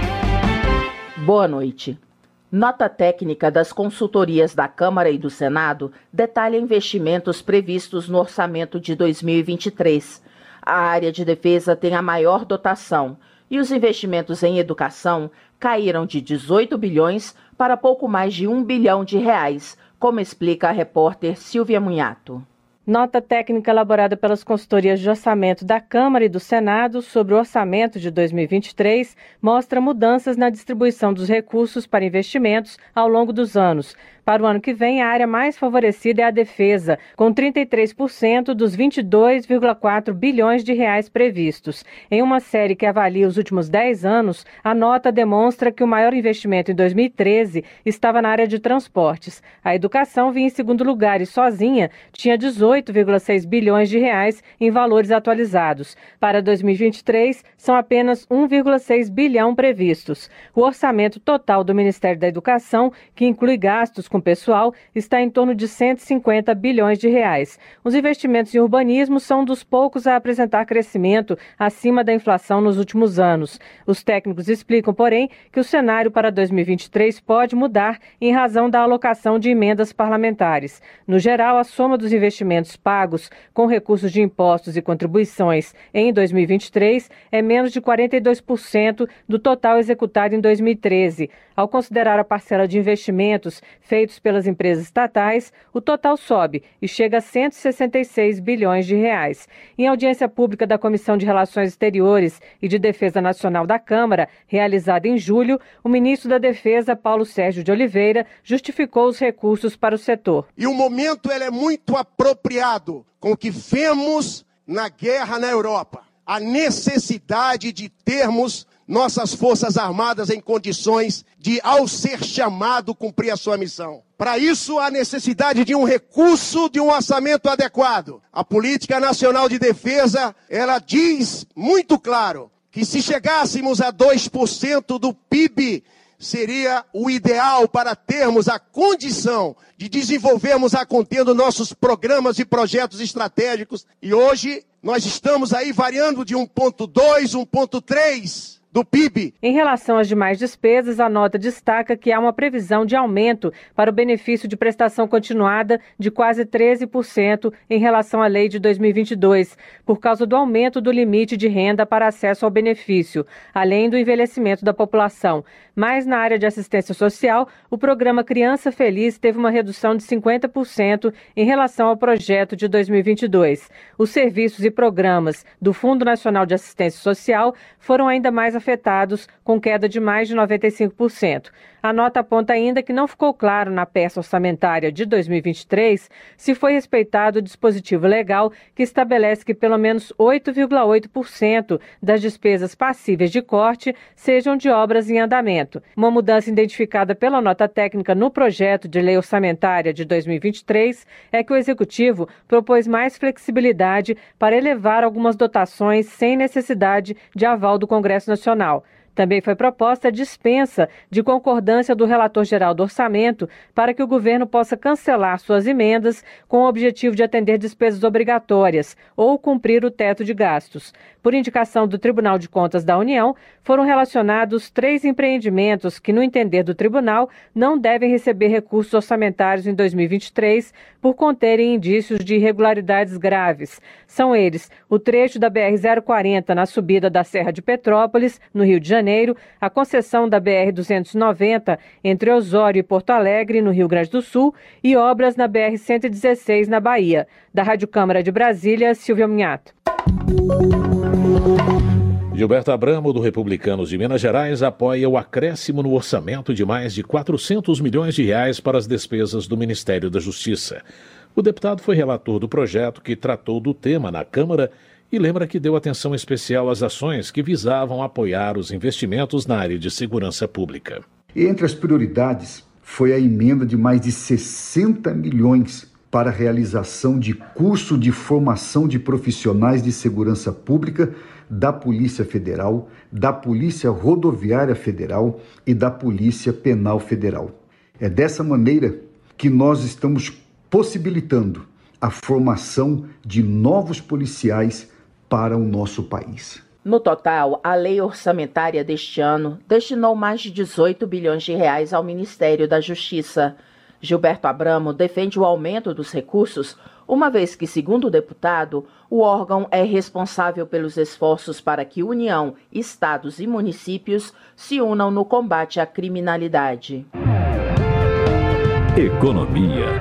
Boa noite. Nota técnica das consultorias da Câmara e do Senado detalha investimentos previstos no orçamento de 2023. A área de defesa tem a maior dotação e os investimentos em educação caíram de 18 bilhões para pouco mais de R$1 bilhão, como explica a repórter Silvia Munhato. Nota técnica elaborada pelas consultorias de orçamento da Câmara e do Senado sobre o orçamento de 2023 mostra mudanças na distribuição dos recursos para investimentos ao longo dos anos. Para o ano que vem, a área mais favorecida é a defesa, com 33% dos 22,4 bilhões de reais previstos. Em uma série que avalia os últimos 10 anos, a nota demonstra que o maior investimento em 2013 estava na área de transportes. A educação vinha em segundo lugar e sozinha tinha 18,6 bilhões de reais em valores atualizados. Para 2023, são apenas 1,6 bilhão previstos. O orçamento total do Ministério da Educação, que inclui gastos com pessoal, está em torno de 150 bilhões de reais. Os investimentos em urbanismo são um dos poucos a apresentar crescimento acima da inflação nos últimos anos. Os técnicos explicam, porém, que o cenário para 2023 pode mudar em razão da alocação de emendas parlamentares. No geral, a soma dos investimentos pagos com recursos de impostos e contribuições em 2023 é menos de 42% do total executado em 2013. Ao considerar a parcela de investimentos feitos pelas empresas estatais, o total sobe e chega a 166 bilhões de reais. Em audiência pública da Comissão de Relações Exteriores e de Defesa Nacional da Câmara, realizada em julho, o ministro da Defesa, Paulo Sérgio de Oliveira, justificou os recursos para o setor. E o momento é muito apropriado com o que vemos na guerra na Europa. A necessidade de termos nossas Forças Armadas em condições de, ao ser chamado, cumprir a sua missão. Para isso, há necessidade de um recurso, de um orçamento adequado. A Política Nacional de Defesa, ela diz muito claro que se chegássemos a 2% do PIB, seria o ideal para termos a condição de desenvolvermos a contento nossos programas e projetos estratégicos. E hoje nós estamos aí variando de 1,2%, 1,3% do PIB. Em relação às demais despesas, a nota destaca que há uma previsão de aumento para o benefício de prestação continuada de quase 13% em relação à lei de 2022, por causa do aumento do limite de renda para acesso ao benefício, além do envelhecimento da população. Mas na área de assistência social, o programa Criança Feliz teve uma redução de 50% em relação ao projeto de 2022. Os serviços e programas do Fundo Nacional de Assistência Social foram ainda mais afetados, com queda de mais de 95%. A nota aponta ainda que não ficou claro na peça orçamentária de 2023 se foi respeitado o dispositivo legal que estabelece que pelo menos 8,8% das despesas passíveis de corte sejam de obras em andamento. Uma mudança identificada pela nota técnica no projeto de lei orçamentária de 2023 é que o Executivo propôs mais flexibilidade para elevar algumas dotações sem necessidade de aval do Congresso Nacional. Também foi proposta a dispensa de concordância do relator-geral do orçamento para que o governo possa cancelar suas emendas com o objetivo de atender despesas obrigatórias ou cumprir o teto de gastos. Por indicação do Tribunal de Contas da União, foram relacionados 3 empreendimentos que, no entender do tribunal, não devem receber recursos orçamentários em 2023 por conterem indícios de irregularidades graves. São eles o trecho da BR-040 na subida da Serra de Petrópolis, no Rio de Janeiro, a concessão da BR-290 entre Osório e Porto Alegre, no Rio Grande do Sul, e obras na BR-116, na Bahia. Da Rádio Câmara de Brasília, Silvia Munhato. Gilberto Abramo, do Republicanos de Minas Gerais, apoia o acréscimo no orçamento de mais de 400 milhões de reais para as despesas do Ministério da Justiça. O deputado foi relator do projeto que tratou do tema na Câmara e lembra que deu atenção especial às ações que visavam apoiar os investimentos na área de segurança pública. Entre as prioridades foi a emenda de mais de 60 milhões para a realização de curso de formação de profissionais de segurança pública da Polícia Federal, da Polícia Rodoviária Federal e da Polícia Penal Federal. É dessa maneira que nós estamos possibilitando a formação de novos policiais para o nosso país. No total, a lei orçamentária deste ano destinou mais de 18 bilhões de reais ao Ministério da Justiça. Gilberto Abramo defende o aumento dos recursos, uma vez que, segundo o deputado, o órgão é responsável pelos esforços para que União, estados e municípios se unam no combate à criminalidade. Economia.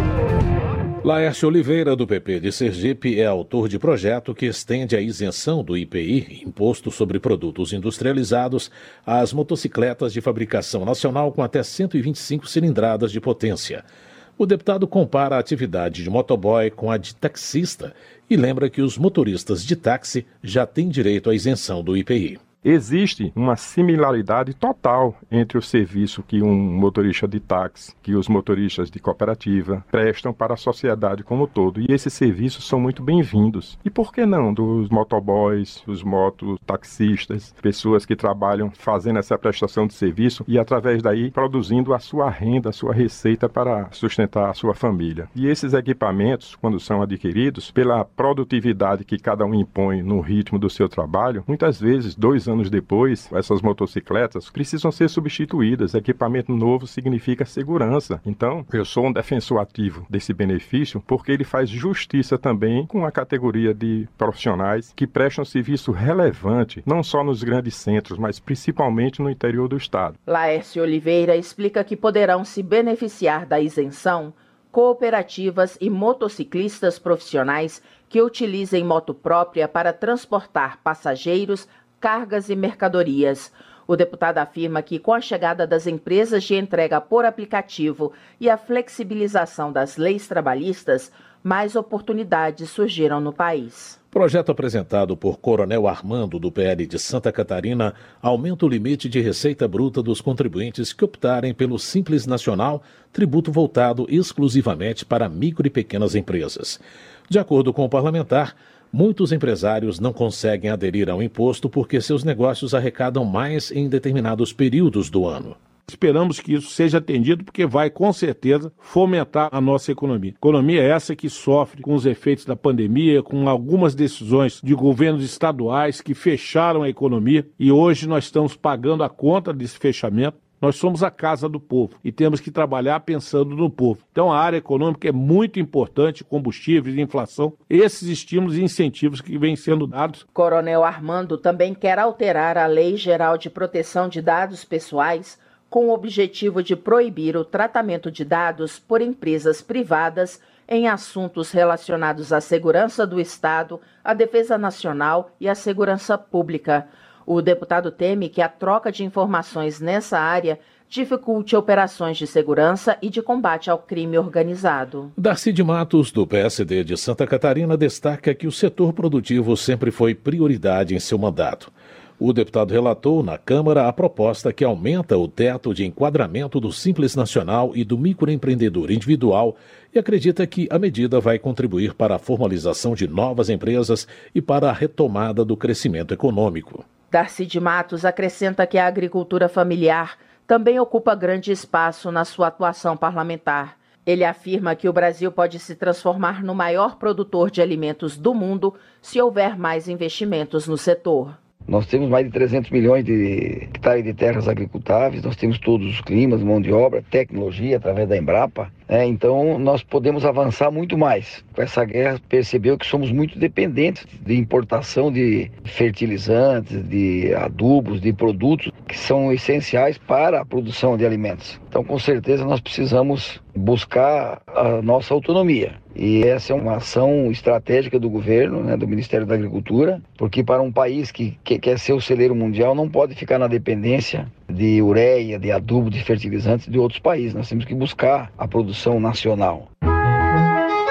Laércio Oliveira, do PP de Sergipe, é autor de projeto que estende a isenção do IPI, Imposto sobre Produtos Industrializados, às motocicletas de fabricação nacional com até 125 cilindradas de potência. O deputado compara a atividade de motoboy com a de taxista e lembra que os motoristas de táxi já têm direito à isenção do IPI. Existe uma similaridade total entre o serviço que um motorista de táxi, que os motoristas de cooperativa prestam para a sociedade como um todo. E esses serviços são muito bem-vindos. E por que não dos motoboys, dos mototaxistas, pessoas que trabalham fazendo essa prestação de serviço e através daí produzindo a sua renda, a sua receita para sustentar a sua família. E esses equipamentos, quando são adquiridos, pela produtividade que cada um impõe no ritmo do seu trabalho, muitas vezes 2 anos depois, essas motocicletas precisam ser substituídas. Equipamento novo significa segurança. Então, eu sou um defensor ativo desse benefício porque ele faz justiça também com a categoria de profissionais que prestam serviço relevante, não só nos grandes centros, mas principalmente no interior do estado. Laércio Oliveira explica que poderão se beneficiar da isenção cooperativas e motociclistas profissionais que utilizem moto própria para transportar passageiros, cargas e mercadorias. O deputado afirma que, com a chegada das empresas de entrega por aplicativo e a flexibilização das leis trabalhistas, mais oportunidades surgiram no país. Projeto apresentado por Coronel Armando, do PL de Santa Catarina, aumenta o limite de receita bruta dos contribuintes que optarem pelo Simples Nacional, tributo voltado exclusivamente para micro e pequenas empresas. De acordo com o parlamentar, muitos empresários não conseguem aderir ao imposto porque seus negócios arrecadam mais em determinados períodos do ano. Esperamos que isso seja atendido porque vai, com certeza, fomentar a nossa economia. Economia essa que sofre com os efeitos da pandemia, com algumas decisões de governos estaduais que fecharam a economia e hoje nós estamos pagando a conta desse fechamento. Nós somos a casa do povo e temos que trabalhar pensando no povo. Então a área econômica é muito importante, combustíveis, inflação, esses estímulos e incentivos que vêm sendo dados. Coronel Armando também quer alterar a Lei Geral de Proteção de Dados Pessoais com o objetivo de proibir o tratamento de dados por empresas privadas em assuntos relacionados à segurança do Estado, à defesa nacional e à segurança pública. O deputado teme que a troca de informações nessa área dificulte operações de segurança e de combate ao crime organizado. Darcy de Matos, do PSD de Santa Catarina, destaca que o setor produtivo sempre foi prioridade em seu mandato. O deputado relatou na Câmara a proposta que aumenta o teto de enquadramento do Simples Nacional e do microempreendedor individual e acredita que a medida vai contribuir para a formalização de novas empresas e para a retomada do crescimento econômico. Darcy de Matos acrescenta que a agricultura familiar também ocupa grande espaço na sua atuação parlamentar. Ele afirma que o Brasil pode se transformar no maior produtor de alimentos do mundo se houver mais investimentos no setor. Nós temos mais de 300 milhões de hectares de terras agricultáveis, nós temos todos os climas, mão de obra, tecnologia através da Embrapa. Então nós podemos avançar muito mais. Com essa guerra percebeu que somos muito dependentes de importação de fertilizantes, de adubos, de produtos que são essenciais para a produção de alimentos. Então com certeza nós precisamos buscar a nossa autonomia. E essa é uma ação estratégica do governo, do Ministério da Agricultura, porque para um país que quer ser o celeiro mundial não pode ficar na dependência de ureia, de adubo, de fertilizantes de outros países. Nós temos que buscar a produção nacional.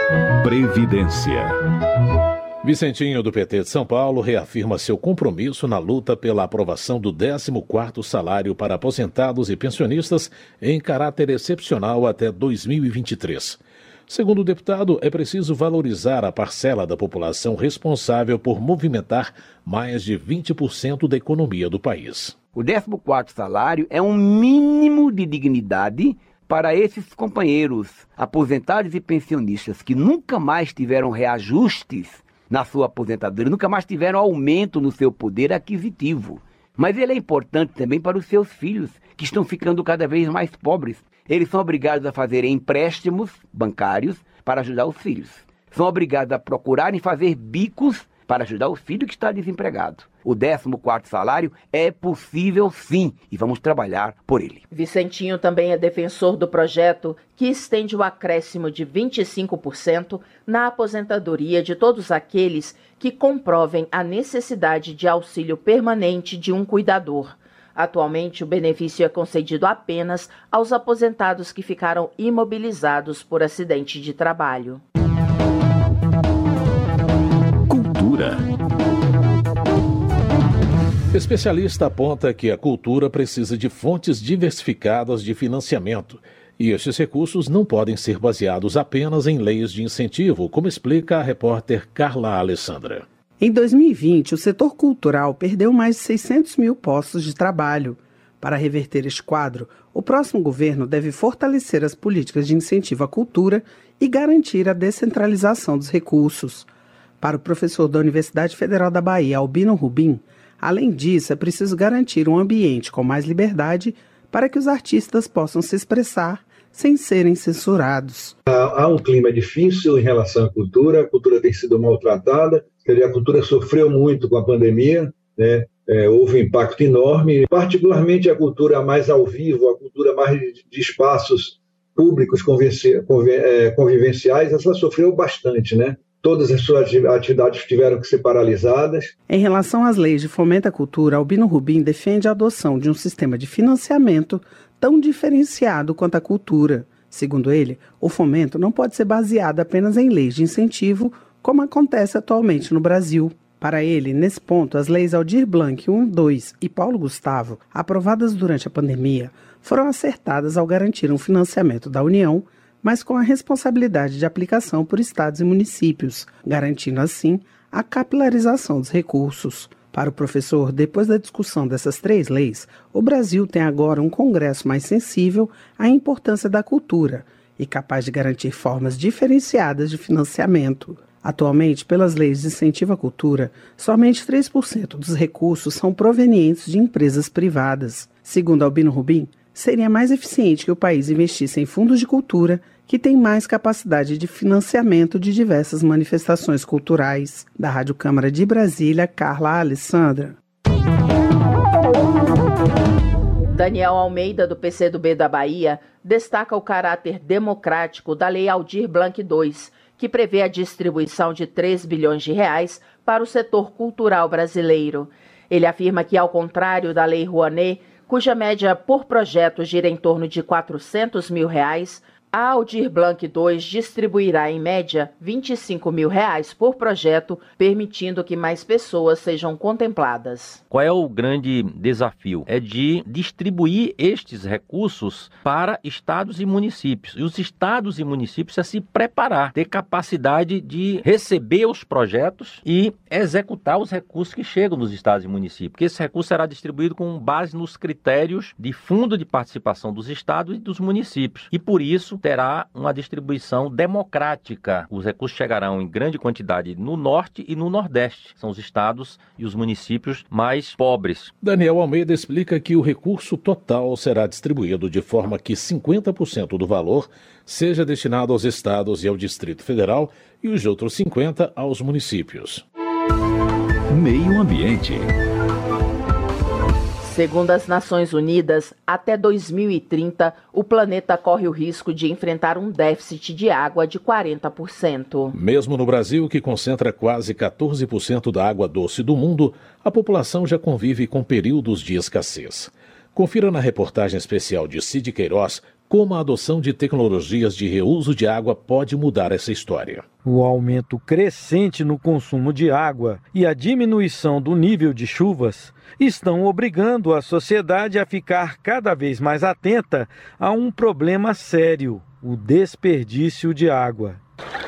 Previdência. Vicentinho, do PT de São Paulo, reafirma seu compromisso na luta pela aprovação do 14º salário para aposentados e pensionistas em caráter excepcional até 2023. Segundo o deputado, é preciso valorizar a parcela da população responsável por movimentar mais de 20% da economia do país. O 14º salário é um mínimo de dignidade para esses companheiros aposentados e pensionistas que nunca mais tiveram reajustes na sua aposentadoria, nunca mais tiveram aumento no seu poder aquisitivo. Mas ele é importante também para os seus filhos, que estão ficando cada vez mais pobres. Eles são obrigados a fazerem empréstimos bancários para ajudar os filhos. São obrigados a procurarem fazer bicos para ajudar o filho que está desempregado. O 14º salário é possível sim, e vamos trabalhar por ele. Vicentinho também é defensor do projeto que estende o acréscimo de 25% na aposentadoria de todos aqueles que comprovem a necessidade de auxílio permanente de um cuidador. Atualmente, o benefício é concedido apenas aos aposentados que ficaram imobilizados por acidente de trabalho. Cultura. Especialista aponta que a cultura precisa de fontes diversificadas de financiamento e estes recursos não podem ser baseados apenas em leis de incentivo, como explica a repórter Carla Alessandra. Em 2020, o setor cultural perdeu mais de 600 mil postos de trabalho. Para reverter este quadro, o próximo governo deve fortalecer as políticas de incentivo à cultura e garantir a descentralização dos recursos. Para o professor da Universidade Federal da Bahia, Albino Rubim, além disso, é preciso garantir um ambiente com mais liberdade para que os artistas possam se expressar sem serem censurados. Há um clima difícil em relação à cultura, a cultura tem sido maltratada, a cultura sofreu muito com a pandemia, né? Houve um impacto enorme, particularmente a cultura mais ao vivo, a cultura mais de espaços públicos convivenciais, essa sofreu bastante, né? Todas as suas atividades tiveram que ser paralisadas. Em relação às leis de fomento à cultura, Albino Rubim defende a adoção de um sistema de financiamento tão diferenciado quanto a cultura. Segundo ele, o fomento não pode ser baseado apenas em leis de incentivo, como acontece atualmente no Brasil. Para ele, nesse ponto, as leis Aldir Blanc 1, 2 e Paulo Gustavo, aprovadas durante a pandemia, foram acertadas ao garantir um financiamento da União, mas com a responsabilidade de aplicação por estados e municípios, garantindo assim a capilarização dos recursos. Para o professor, depois da discussão dessas 3 leis, o Brasil tem agora um Congresso mais sensível à importância da cultura e capaz de garantir formas diferenciadas de financiamento. Atualmente, pelas leis de incentivo à cultura, somente 3% dos recursos são provenientes de empresas privadas. Segundo Albino Rubim, seria mais eficiente que o país investisse em fundos de cultura que têm mais capacidade de financiamento de diversas manifestações culturais. Da Rádio Câmara de Brasília, Carla Alessandra. Daniel Almeida, do PCdoB da Bahia, destaca o caráter democrático da Lei Aldir Blanc II, que prevê a distribuição de 3 bilhões de reais para o setor cultural brasileiro. Ele afirma que, ao contrário da Lei Rouanet, cuja média por projeto gira em torno de R$400 mil, a Aldir Blanc II distribuirá, em média, R$25 mil por projeto, permitindo que mais pessoas sejam contempladas. Qual é o grande desafio? É de distribuir estes recursos para estados e municípios. E os estados e municípios precisam se preparar, ter capacidade de receber os projetos e executar os recursos que chegam nos estados e municípios. Porque esse recurso será distribuído com base nos critérios de fundo de participação dos estados e dos municípios. E por isso, terá uma distribuição democrática. Os recursos chegarão em grande quantidade no norte e no nordeste. São os estados e os municípios mais pobres. Daniel Almeida explica que o recurso total será distribuído de forma que 50% do valor seja destinado aos estados e ao Distrito Federal e os outros 50% aos municípios. Meio Ambiente. Segundo as Nações Unidas, até 2030, o planeta corre o risco de enfrentar um déficit de água de 40%. Mesmo no Brasil, que concentra quase 14% da água doce do mundo, a população já convive com períodos de escassez. Confira na reportagem especial de Cid Queiroz Como a adoção de tecnologias de reuso de água pode mudar essa história. O aumento crescente no consumo de água e a diminuição do nível de chuvas estão obrigando a sociedade a ficar cada vez mais atenta a um problema sério: o desperdício de água.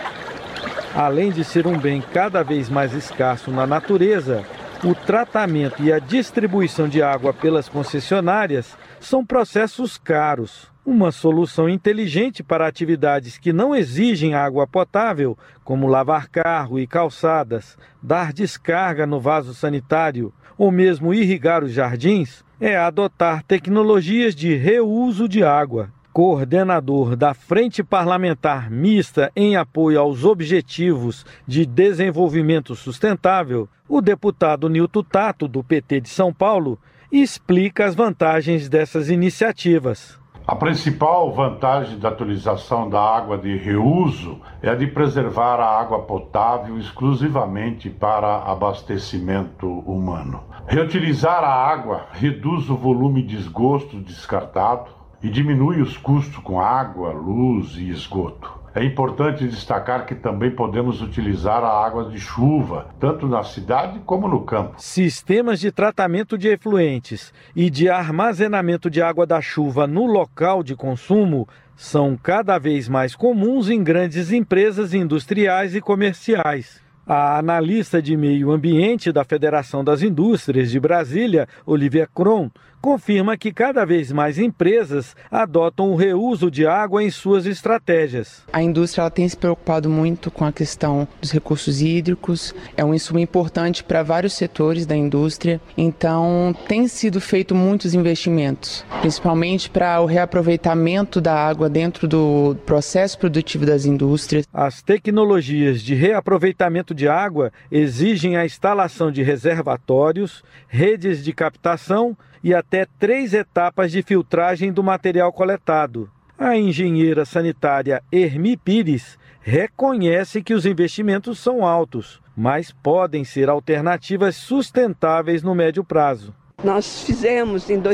Além de ser um bem cada vez mais escasso na natureza, o tratamento e a distribuição de água pelas concessionárias são processos caros. Uma solução inteligente para atividades que não exigem água potável, como lavar carro e calçadas, dar descarga no vaso sanitário ou mesmo irrigar os jardins, é adotar tecnologias de reuso de água. Coordenador da Frente Parlamentar Mista em apoio aos Objetivos de Desenvolvimento Sustentável, o deputado Nilton Tato, do PT de São Paulo, explica as vantagens dessas iniciativas. A principal vantagem da utilização da água de reuso é a de preservar a água potável exclusivamente para abastecimento humano. Reutilizar a água reduz o volume de esgoto descartado e diminui os custos com água, luz e esgoto. É importante destacar que também podemos utilizar a água de chuva, tanto na cidade como no campo. Sistemas de tratamento de efluentes e de armazenamento de água da chuva no local de consumo são cada vez mais comuns em grandes empresas industriais e comerciais. A analista de meio ambiente da Federação das Indústrias de Brasília, Olivia Kron, confirma que cada vez mais empresas adotam o reuso de água em suas estratégias. A indústria ela tem se preocupado muito com a questão dos recursos hídricos, é um insumo importante para vários setores da indústria, então tem sido feito muitos investimentos, principalmente para o reaproveitamento da água dentro do processo produtivo das indústrias. As tecnologias de reaproveitamento de água exigem a instalação de reservatórios, redes de captação e até 3 etapas de filtragem do material coletado. A engenheira sanitária Hermi Pires reconhece que os investimentos são altos, mas podem ser alternativas sustentáveis no médio prazo. Nós fizemos em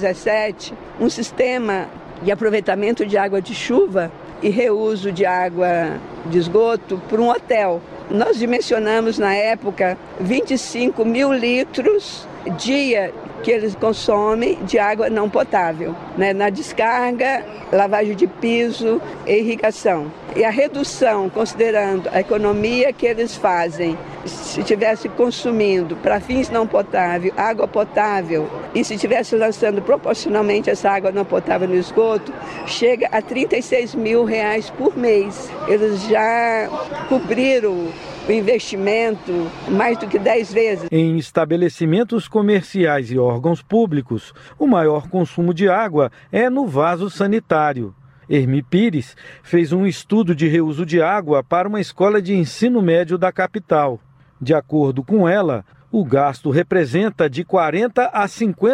2017 um sistema de aproveitamento de água de chuva e reuso de água de esgoto para um hotel. Nós dimensionamos na época 25 mil litros dia que eles consomem de água não potável, na descarga, lavagem de piso e irrigação. E a redução, considerando a economia que eles fazem, se estivesse consumindo para fins não potável, água potável, e se estivesse lançando proporcionalmente essa água não potável no esgoto, chega a R$36 mil por mês. Eles já cobriram o investimento mais do que 10 vezes. Em estabelecimentos comerciais e órgãos públicos, o maior consumo de água é no vaso sanitário. Hermi Pires fez um estudo de reuso de água para uma escola de ensino médio da capital. De acordo com ela, o gasto representa de 40% a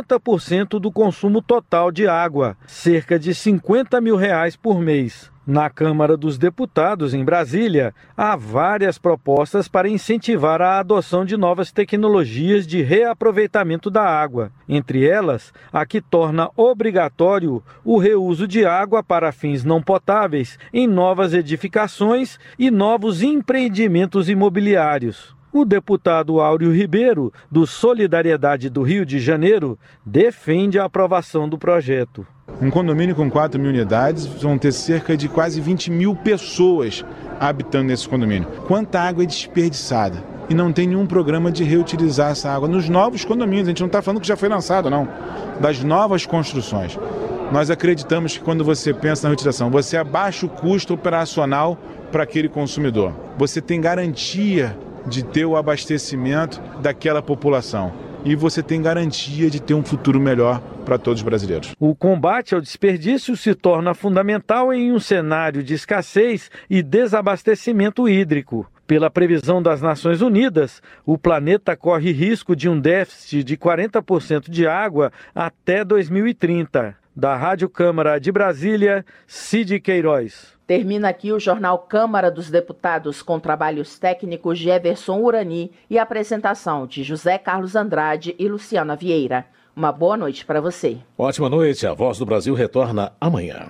50% do consumo total de água, cerca de R$50 mil por mês. Na Câmara dos Deputados, em Brasília, há várias propostas para incentivar a adoção de novas tecnologias de reaproveitamento da água. Entre elas, a que torna obrigatório o reuso de água para fins não potáveis em novas edificações e novos empreendimentos imobiliários. O deputado Áureo Ribeiro, do Solidariedade do Rio de Janeiro, defende a aprovação do projeto. Um condomínio com 4 mil unidades vão ter cerca de quase 20 mil pessoas habitando nesse condomínio. Quanta água é desperdiçada? E não tem nenhum programa de reutilizar essa água nos novos condomínios. A gente não está falando que já foi lançado, não. Das novas construções. Nós acreditamos que quando você pensa na reutilização, você abaixa o custo operacional para aquele consumidor. Você tem garantia de ter o abastecimento daquela população. E você tem garantia de ter um futuro melhor para todos os brasileiros. O combate ao desperdício se torna fundamental em um cenário de escassez e desabastecimento hídrico. Pela previsão das Nações Unidas, o planeta corre risco de um déficit de 40% de água até 2030. Da Rádio Câmara de Brasília, Cid Queiroz. Termina aqui o Jornal Câmara dos Deputados com trabalhos técnicos de Everson Urani e apresentação de José Carlos Andrade e Luciana Vieira. Uma boa noite para você. Ótima noite. A Voz do Brasil retorna amanhã.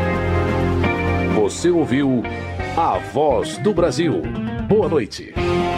Você ouviu A Voz do Brasil. Boa noite.